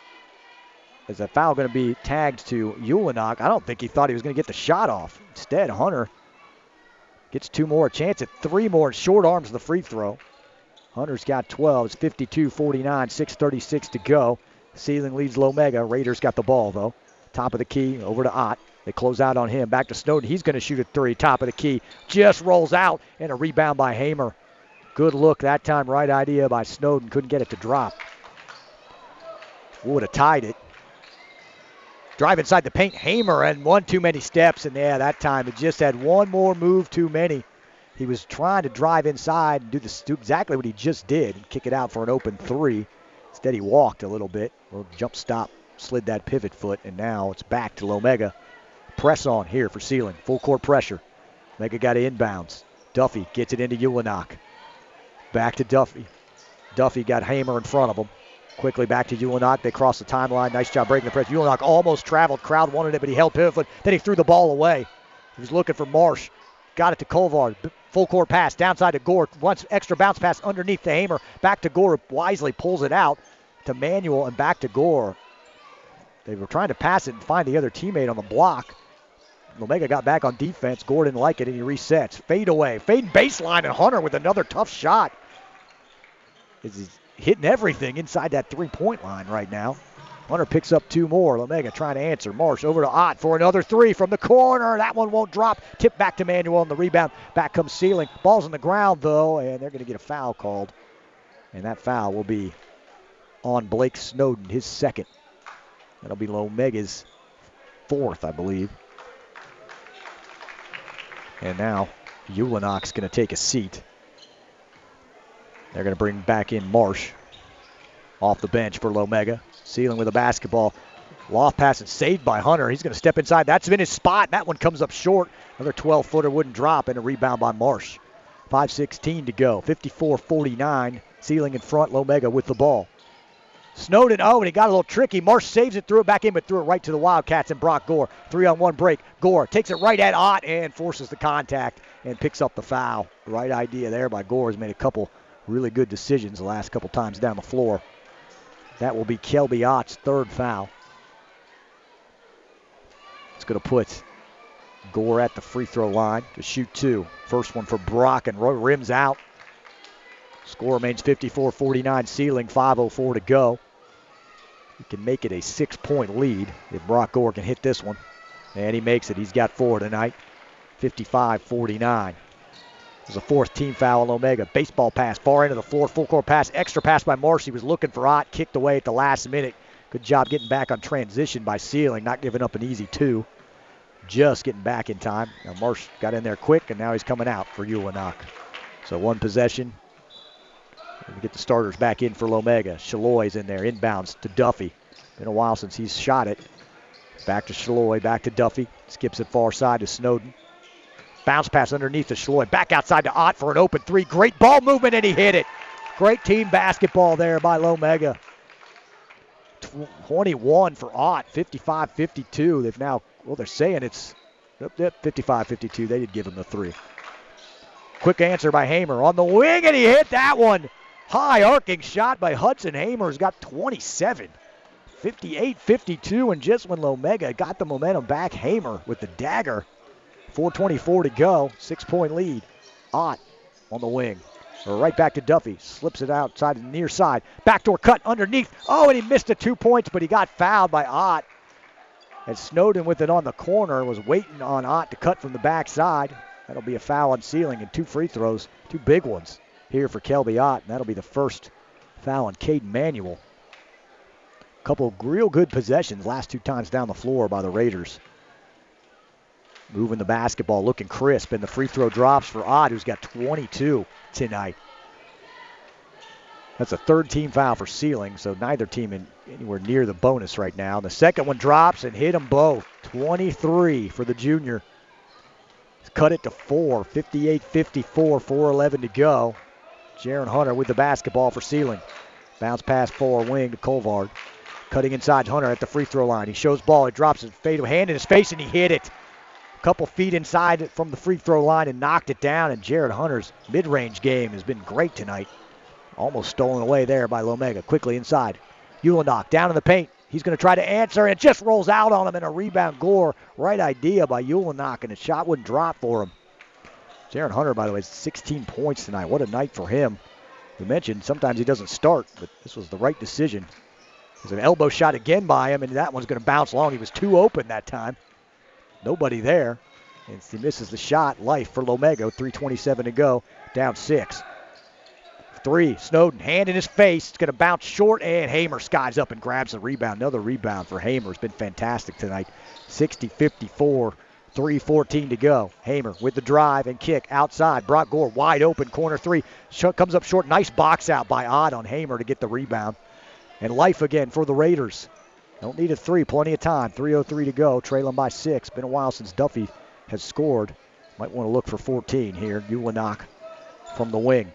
is that foul going to be tagged to Ulanok? I don't think he thought he was going to get the shot off. Instead, Hunter gets two more, a chance at three more, short arms the free throw. Hunter's got twelve. It's fifty-two forty-nine, six thirty-six to go. Sealing leads Lomega. Raiders got the ball, though. Top of the key, over to Ott. They close out on him. Back to Snowden. He's going to shoot a three. Top of the key. Just rolls out, and a rebound by Hamer. Good look that time. Right idea by Snowden. Couldn't get it to drop. Would have tied it. Drive inside the paint. Hamer, and one too many steps. And yeah, that time it just had one more move too many. He was trying to drive inside and do, the, do exactly what he just did and kick it out for an open three. Instead, he walked a little bit. Little jump stop. Slid that pivot foot, and now it's back to Lomega. Press on here for Sealing. Full court pressure. Lomega got inbounds. Duffy gets it into Ulanok. Back to Duffy. Duffy got Hamer in front of him. Quickly back to Ulanok. They cross the timeline. Nice job breaking the press. Ulanok almost traveled. Crowd wanted it, but he held pivot foot. Then he threw the ball away. He was looking for Marsh. Got it to Colvard. Full court pass. Downside to Gore. Once extra bounce pass underneath the Hamer. Back to Gore. Wisely pulls it out to Manuel and back to Gore. They were trying to pass it and find the other teammate on the block. Lomega got back on defense. Gore didn't like it, and he resets. Fade away. Fade baseline, and Hunter with another tough shot. He's hitting everything inside that three-point line right now. Hunter picks up two more. Lomega trying to answer. Marsh over to Ott for another three from the corner. That one won't drop. Tip back to Manuel on the rebound. Back comes Sealing. Ball's on the ground, though, and they're going to get a foul called. And that foul will be on Blake Snowden, his second. That'll be Lomega's fourth, I believe. And now Ulanok's going to take a seat. They're going to bring back in Marsh off the bench for Lomega. Sealing with a basketball. Loft pass and saved by Hunter. He's going to step inside. That's in his spot. That one comes up short. Another twelve-footer wouldn't drop, and a rebound by Marsh. five sixteen to go. fifty-four forty-nine. Sealing in front. Lomega with the ball. Snowden, oh, and he got a little tricky. Marsh saves it, threw it back in, but threw it right to the Wildcats and Brock Gore. Three-on-one break. Gore takes it right at Ott and forces the contact and picks up the foul. Right idea there by Gore. Has made a couple really good decisions the last couple times down the floor. That will be Kelby Ott's third foul. It's going to put Gore at the free throw line to shoot two. First one for Brock, and rims out. Score remains fifty-four forty-nine. Sealing, five oh four to go. He can make it a six-point lead if Brock Gore can hit this one. And he makes it. He's got four tonight. fifty-five forty-nine. There's a fourth team foul on Lomega. Baseball pass, far end of the floor, full court pass, extra pass by Marsh. He was looking for Ott, kicked away at the last minute. Good job getting back on transition by Sealing, not giving up an easy two. Just getting back in time. Now Marsh got in there quick, and now he's coming out for Ulanok. So one possession. We get the starters back in for Lomega. Shaloy's in there, inbounds to Duffy. Been a while since he's shot it. Back to Shaloy, back to Duffy. Skips it far side to Snowden. Bounce pass underneath to Shaloy. Back outside to Ott for an open three. Great ball movement, and he hit it. Great team basketball there by Lomega. twenty-one for Ott, fifty-five fifty-two. They've now, well, they're saying it's fifty-five fifty-two. They did give him the three. Quick answer by Hamer on the wing, and he hit that one. High arcing shot by Hudson. Hamer's got twenty-seven. fifty-eight fifty-two, and just when Lomega got the momentum back, Hamer with the dagger. four twenty-four to go, six-point lead. Ott on the wing. Right back to Duffy. Slips it outside the near side. Backdoor cut underneath. Oh, and he missed the two points, but he got fouled by Ott. And Snowden with it on the corner was waiting on Ott to cut from the backside. That'll be a foul on Sealing and two free throws, two big ones here for Kelby Ott. And that'll be the first foul on Caden Manuel. Couple of real good possessions last two times down the floor by the Raiders. Moving the basketball, looking crisp, and the free throw drops for Ott, who's got twenty-two tonight. That's a third team foul for Sealing, so neither team in anywhere near the bonus right now. The second one drops and hit them both. twenty-three for the junior. He's cut it to four, fifty-eight fifty-four, four eleven to go. Jaron Hunter with the basketball for Sealing. Bounce pass far wing to Colvard. Cutting inside Hunter at the free throw line. He shows ball, he drops his fade hand in his face, and he hit it. Couple feet inside from the free throw line and knocked it down, and Jared Hunter's mid-range game has been great tonight. Almost stolen away there by Lomega. Quickly inside. Ulanok down in the paint. He's going to try to answer, and it just rolls out on him in a rebound. Gore. Right idea by Ulanok, and the shot wouldn't drop for him. Jared Hunter, by the way, sixteen points tonight. What a night for him. We mentioned sometimes he doesn't start, but this was the right decision. There's an elbow shot again by him, and that one's going to bounce long. He was too open that time. Nobody there. And he misses the shot. Life for Lomega. three twenty-seven to go. Down six. Three. Snowden. Hand in his face. It's going to bounce short. And Hamer skies up and grabs the rebound. Another rebound for Hamer. It's been fantastic tonight. sixty fifty-four. three fourteen to go. Hamer with the drive and kick outside. Brock Gore wide open. Corner three. Comes up short. Nice box out by Ott on Hamer to get the rebound. And life again for the Raiders. Don't need a three, plenty of time. three oh three to go, trailing by six. Been a while since Duffy has scored. Might want to look for fourteen here. Ulanok from the wing.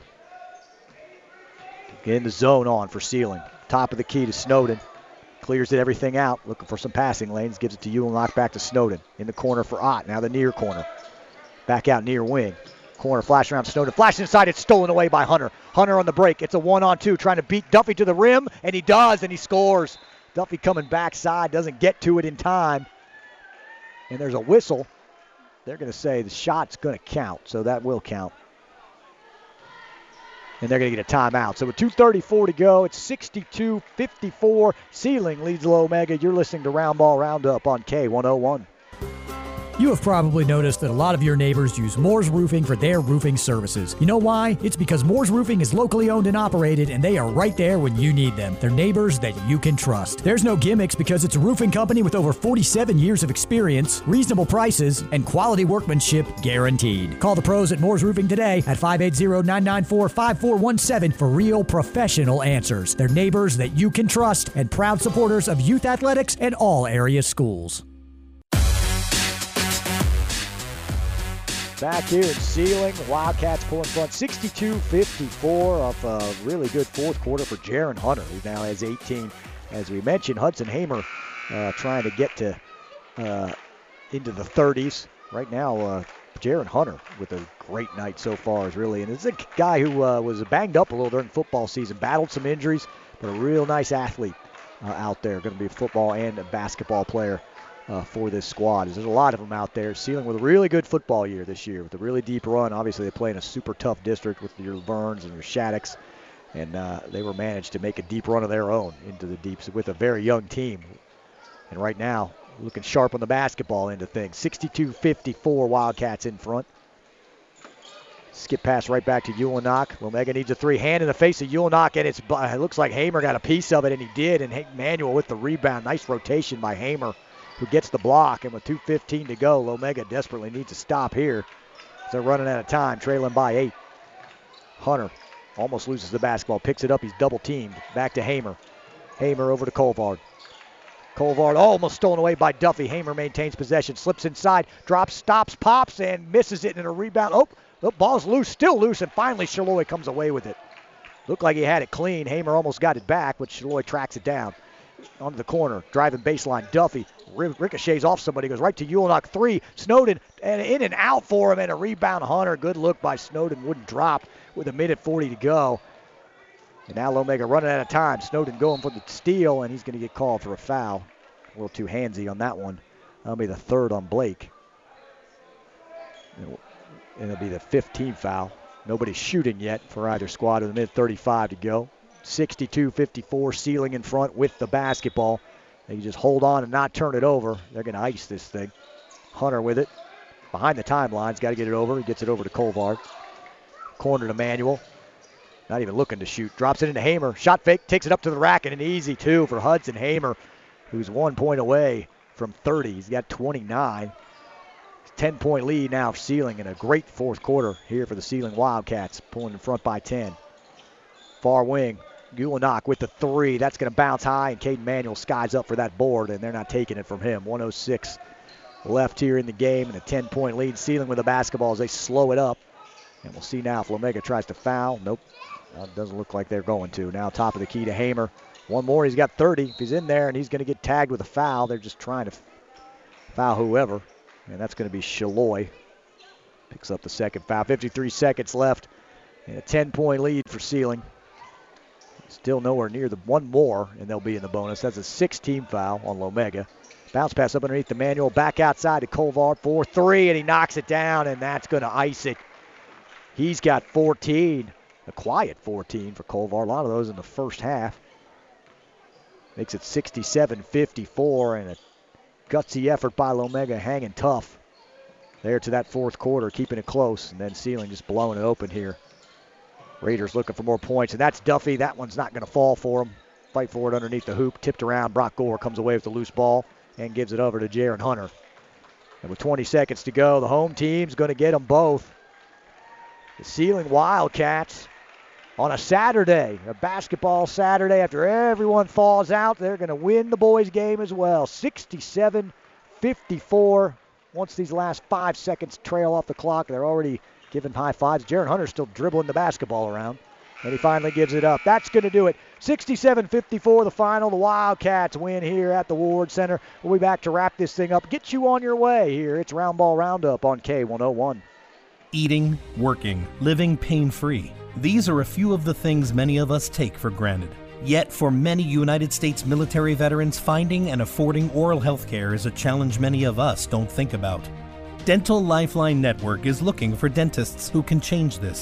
Getting the zone on for Sealing. Top of the key to Snowden. Clears it everything out, looking for some passing lanes. Gives it to Ulanok, back to Snowden. In the corner for Ott, now the near corner. Back out near wing. Corner, flash around Snowden. Flash inside, it's stolen away by Hunter. Hunter on the break, it's a one-on-two, trying to beat Duffy to the rim, and he does, and he scores. Duffy coming backside, doesn't get to it in time. And there's a whistle. They're going to say the shot's going to count, so that will count. and they're going to get a timeout. So with two thirty-four to go, it's sixty-two fifty-four. Ceiling leads Lomega. You're listening to Round Ball Roundup on K one oh one. You have probably noticed that a lot of your neighbors use Moore's Roofing for their roofing services. You know why? It's because Moore's Roofing is locally owned and operated, and they are right there when you need them. They're neighbors that you can trust. There's no gimmicks because it's a roofing company with over forty-seven years of experience, reasonable prices, and quality workmanship guaranteed. Call the pros at Moore's Roofing today at five eight zero, nine nine four, five four one seven for real professional answers. They're neighbors that you can trust and proud supporters of youth athletics and all area schools. Back here in Ceiling, Wildcats pull in front sixty-two fifty-four off a really good fourth quarter for Jaron Hunter, who now has eighteen. As we mentioned, Hudson Hamer uh, trying to get to uh, into the thirties. Right now, uh, Jaron Hunter with a great night so far is really, and it's a guy who uh, was banged up a little during football season, battled some injuries, but a real nice athlete uh, out there. Going to be a football and a basketball player Uh, for this squad. There's a lot of them out there. Ceiling with a really good football year this year with a really deep run. Obviously, they play in a super tough district with your Verns and your Shaddocks, and uh, they were managed to make a deep run of their own into the deeps with a very young team. And right now, looking sharp on the basketball end of things. sixty-two fifty-four, Wildcats in front. Skip pass right back to Ulinock. Lomega needs a three. Hand in the face of Ulinock, and it's, it looks like Hamer got a piece of it, and he did. And Manuel with the rebound. Nice rotation by Hamer, who gets the block, and with two fifteen to go, Lomega desperately needs to stop here. They're running out of time, trailing by eight. Hunter almost loses the basketball, picks it up, he's double teamed. Back to Hamer. Hamer over to Colvard. Colvard almost stolen away by Duffy. Hamer maintains possession, slips inside, drops, stops, pops, and misses it in a rebound. Oh, the ball's loose, still loose, and finally Shaloi comes away with it. Looked like he had it clean. Hamer almost got it back, but Shaloi tracks it down. Onto the corner, driving baseline. Duffy ricochets off somebody, goes right to Ulinock. Three, Snowden, and in and out for him, and a rebound. Hunter, good look by Snowden, wouldn't drop with a minute forty to go. And now Lomega running out of time. Snowden going for the steal, and he's going to get called for a foul. A little too handsy on that one. That'll be the third on Blake. And it'll be the fifteenth foul. Nobody's shooting yet for either squad with a minute thirty-five to go. sixty-two fifty-four, Ceiling in front with the basketball. They can just hold on and not turn it over. They're going to ice this thing. Hunter with it. Behind the timelines, got to get it over. He gets it over to Colvard. Corner to Manuel. Not even looking to shoot. Drops it into Hamer. Shot fake, takes it up to the rack, and an easy two for Hudson Hamer, who's one point away from thirty. He's got twenty-nine. ten-point lead now for Ceiling, and a great fourth quarter here for the Ceiling Wildcats, pulling in front by ten. Far wing. Ulinock with the three. That's going to bounce high, and Caden Manuel skies up for that board, and they're not taking it from him. one oh six left here in the game, and a ten-point lead. Ceiling with the basketball as they slow it up. And we'll see now if Lomega tries to foul. Nope. Uh, doesn't look like they're going to. Now top of the key to Hamer. One more. He's got thirty. If he's in there and he's going to get tagged with a foul, they're just trying to foul whoever. And that's going to be Shaloi. Picks up the second foul. fifty-three seconds left. And a ten-point lead for Ceiling. Still nowhere near the one more, and they'll be in the bonus. That's a six-team foul on Lomega. Bounce pass up underneath the Manuel. Back outside to Colvard. four three, and he knocks it down, and that's going to ice it. He's got fourteen. A quiet fourteen for Colvard. A lot of those in the first half. Makes it sixty-seven fifty-four, and a gutsy effort by Lomega, hanging tough there to that fourth quarter, keeping it close, and then Ceiling just blowing it open here. Raiders looking for more points, and that's Duffy. That one's not going to fall for him. Fight for it underneath the hoop. Tipped around. Brock Gore comes away with the loose ball and gives it over to Jaron Hunter. And with twenty seconds to go, the home team's going to get them both. The Ceiling Wildcats on a Saturday, a basketball Saturday after everyone falls out, they're going to win the boys' game as well. sixty-seven fifty-four. Once these last five seconds trail off the clock, they're already giving high fives. Jaron Hunter's still dribbling the basketball around, and he finally gives it up. That's going to do it. sixty-seven fifty-four, the final. The Wildcats win here at the Ward Center. We'll be back to wrap this thing up. Get you on your way here. It's Round Ball Roundup on K one oh one. Eating, working, living pain-free. These are a few of the things many of us take for granted. Yet, for many United States military veterans, finding and affording oral health care is a challenge many of us don't think about. Dental Lifeline Network is looking for dentists who can change this.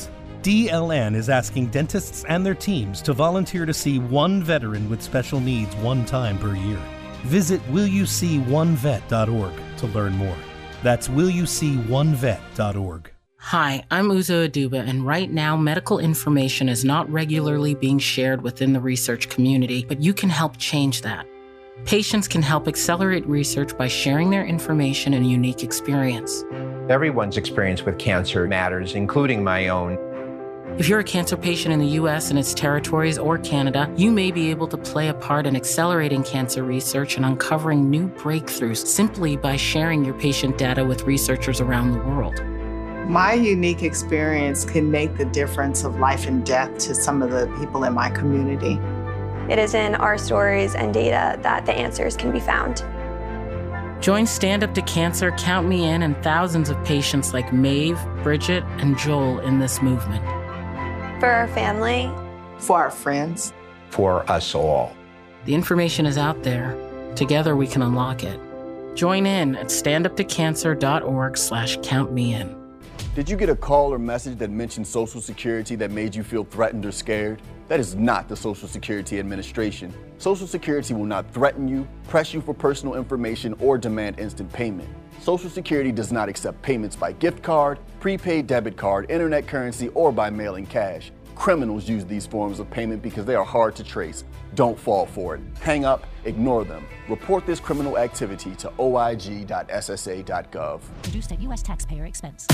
D L N is asking dentists and their teams to volunteer to see one veteran with special needs one time per year. Visit will you see one vet dot org to learn more. That's will you see one vet dot org. Hi, I'm Uzo Aduba, and right now medical information is not regularly being shared within the research community, but you can help change that. Patients can help accelerate research by sharing their information and unique experience. Everyone's experience with cancer matters, including my own. If you're a cancer patient in the U S and its territories or Canada, you may be able to play a part in accelerating cancer research and uncovering new breakthroughs simply by sharing your patient data with researchers around the world. My unique experience can make the difference of life and death to some of the people in my community. It is in our stories and data that the answers can be found. Join Stand Up to Cancer, Count Me In, and thousands of patients like Maeve, Bridget, and Joel in this movement. For our family. For our friends. For us all. The information is out there. Together we can unlock it. Join in at standuptocancer.org slash count me in. Did you get a call or message that mentioned Social Security that made you feel threatened or scared? That is not the Social Security Administration. Social Security will not threaten you, press you for personal information, or demand instant payment. Social Security does not accept payments by gift card, prepaid debit card, internet currency, or by mailing cash. Criminals use these forms of payment because they are hard to trace. Don't fall for it. Hang up, ignore them. Report this criminal activity to O I G dot S S A dot gov. Produced at U S taxpayer expense.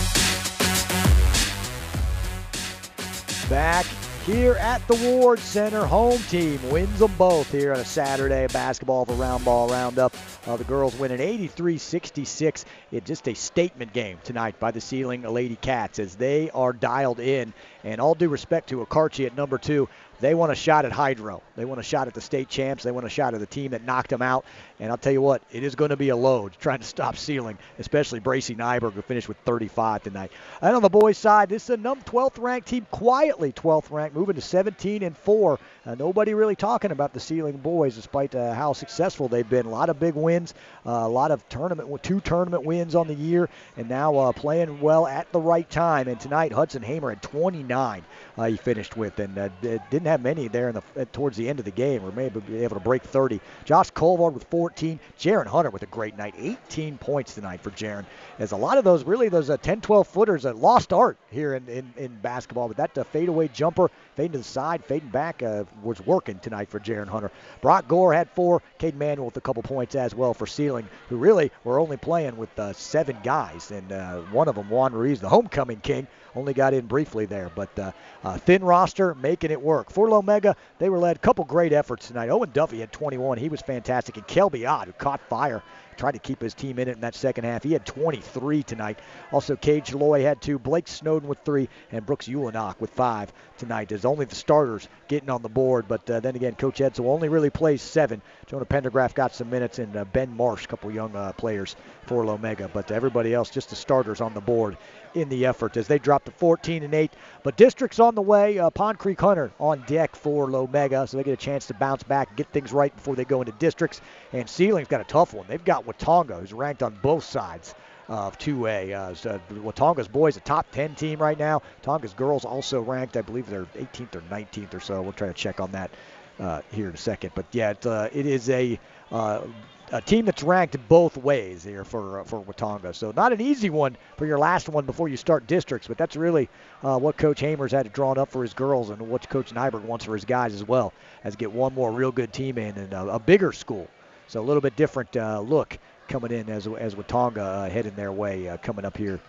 Back here at the Ward Center, home team wins them both here on a Saturday basketball for Round Ball Roundup. Uh, the girls win an eighty-three sixty-six. It's just a statement game tonight by the Sealing Lady Cats as they are dialed in. And all due respect to Akarchi at number two, they want a shot at Hydro. They want a shot at the state champs. They want a shot at the team that knocked them out. And I'll tell you what, it is going to be a load trying to stop Sealing, especially Bracy Nyberg, who finished with thirty-five tonight. And on the boys' side, this is a num twelfth ranked team, quietly twelfth ranked, moving to seventeen and four. Uh, nobody really talking about the Sealing boys, despite uh, how successful they've been. A lot of big wins, uh, a lot of tournament, two tournament wins on the year, and now uh, playing well at the right time. And tonight, Hudson Hamer had twenty-nine. Uh, he finished with, and uh, didn't have many there in the towards the end of the game, or maybe be able to break thirty. Josh Colvard with fourteen. Jaron Hunter with a great night, eighteen points tonight for Jaron. As a lot of those, really those uh, ten, twelve footers, uh, lost art here in, in, in basketball, but that uh, fadeaway jumper, fading to the side, fading back, uh, was working tonight for Jaron Hunter. Brock Gore had four. Cade Manuel with a couple points as well for Sealing, who really were only playing with uh, seven guys, and uh, one of them, Juan Ruiz, the homecoming king, only got in briefly there, but uh, uh, thin roster, making it work. For Lomega, they were led a couple great efforts tonight. Owen Duffy had twenty-one. He was fantastic. And Kelby Odd, who caught fire, tried to keep his team in it in that second half. He had twenty-three tonight. Also, Cage Loy had two. Blake Snowden with three. And Brooks Ulanok with five tonight. There's only the starters getting on the board. But uh, then again, Coach Edsel only really plays seven. Jonah Pendergraph got some minutes, and uh, Ben Marsh, a couple young uh, players for Lomega. But everybody else, just the starters on the board in the effort as they drop to fourteen and eight. But district's on the way. Uh, Pond Creek Hunter on deck for Lomega, so they get a chance to bounce back and get things right before they go into districts. And Sealing's got a tough one. They've got Watonga, who's ranked on both sides of two A. Uh, so Watonga's boys a top ten team right now. Watonga's girls also ranked, I believe they're eighteenth or nineteenth or so. We'll try to check on that uh, here in a second. But yeah, it, uh, it is a uh, a team that's ranked both ways here for uh, for Watonga. So not an easy one for your last one before you start districts, but that's really uh, what Coach Hamer's had to draw up for his girls and what Coach Nyberg wants for his guys as well, as get one more real good team in and uh, a bigger school. So a little bit different uh, look coming in as as Watonga uh, heading their way uh, coming up here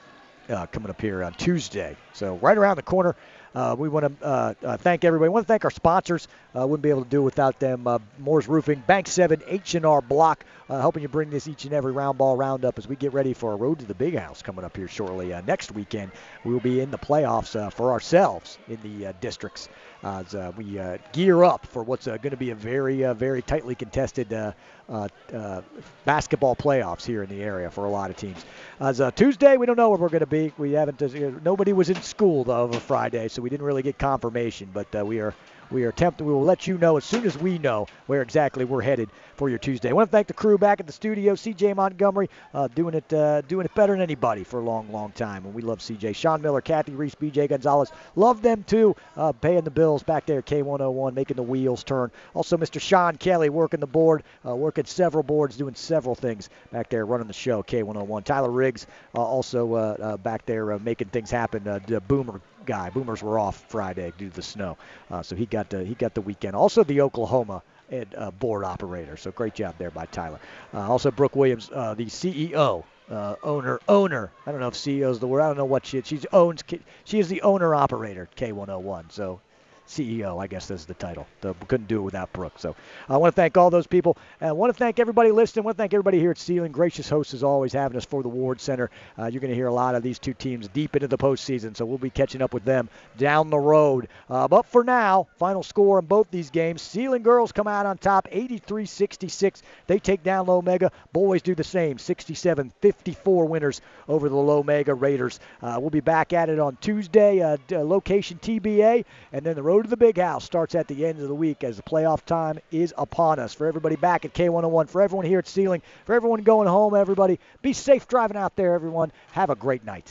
uh, coming up here on Tuesday. So right around the corner. Uh, we want to uh, uh, thank everybody. We want to thank our sponsors. Uh, wouldn't be able to do it without them. Uh, Moore's Roofing, Bank seven, H and R Block, uh, helping you bring this each and every round ball roundup as we get ready for a Road to the Big House coming up here shortly. Uh, next weekend, we will be in the playoffs uh, for ourselves in the uh, districts uh, as uh, we uh, gear up for what's uh, going to be a very, uh, very tightly contested uh, uh, uh, basketball playoffs here in the area for a lot of teams. As uh, Tuesday, we don't know where we're going to be. We haven't. Uh, nobody was in school though over Friday, so we We didn't really get confirmation, but uh, we are we are tempted. We will let you know as soon as we know where exactly we're headed for your Tuesday. I want to thank the crew back at the studio. C J Montgomery uh, doing it uh, doing it better than anybody for a long, long time, and we love C J. Sean Miller, Kathy Reese, B J Gonzalez, love them too, uh, paying the bills back there at K one oh one, making the wheels turn. Also, Mister Sean Kelly working the board, uh, working several boards, doing several things back there, running the show, K one oh one. Tyler Riggs uh, also uh, uh, back there uh, making things happen. Uh, the Boomer guy. Boomers were off Friday due to the snow, uh, so he got the, he got the weekend. Also, the Oklahoma and, uh, board operator. So great job there by Tyler. Uh, also, Brooke Williams, uh, the C E O, uh, owner, owner. I don't know if C E O is the word. I don't know what she is. She owns. She is the owner operator at K one oh one. So. C E O, I guess that's the title. So we couldn't do it without Brooke. So I want to thank all those people. And I want to thank everybody listening. I want to thank everybody here at Sealing. Gracious hosts as always having us for the Ward Center. Uh, you're going to hear a lot of these two teams deep into the postseason, so we'll be catching up with them down the road. Uh, but for now, final score in both these games. Sealing girls come out on top, eighty-three sixty-six. They take down Lomega. Boys do the same, sixty-seven fifty-four winners over the Lomega Raiders. Uh, we'll be back at it on Tuesday, uh, d- location T B A, and then the road to the Big House starts at the end of the week as the playoff time is upon us. For everybody back at K one oh one, for everyone here at Sealing, for everyone going home, everybody, be safe driving out there, everyone. Have a great night.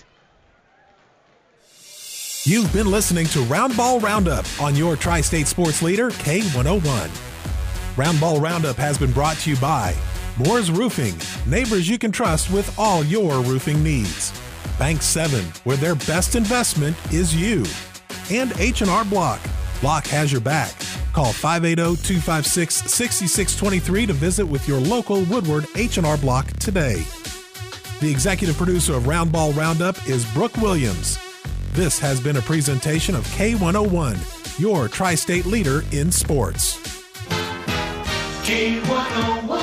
You've been listening to Roundball Roundup on your Tri-State Sports leader, K one oh one. Roundball Roundup has been brought to you by Moore's Roofing, neighbors you can trust with all your roofing needs. Bank seven, where their best investment is you. And H and R Block. Block has your back. Call five eight zero, two five six, six six two three to visit with your local Woodward H and R Block today. The executive producer of Roundball Roundup is Brooke Williams. This has been a presentation of K one oh one, your Tri-State leader in sports. K one oh one.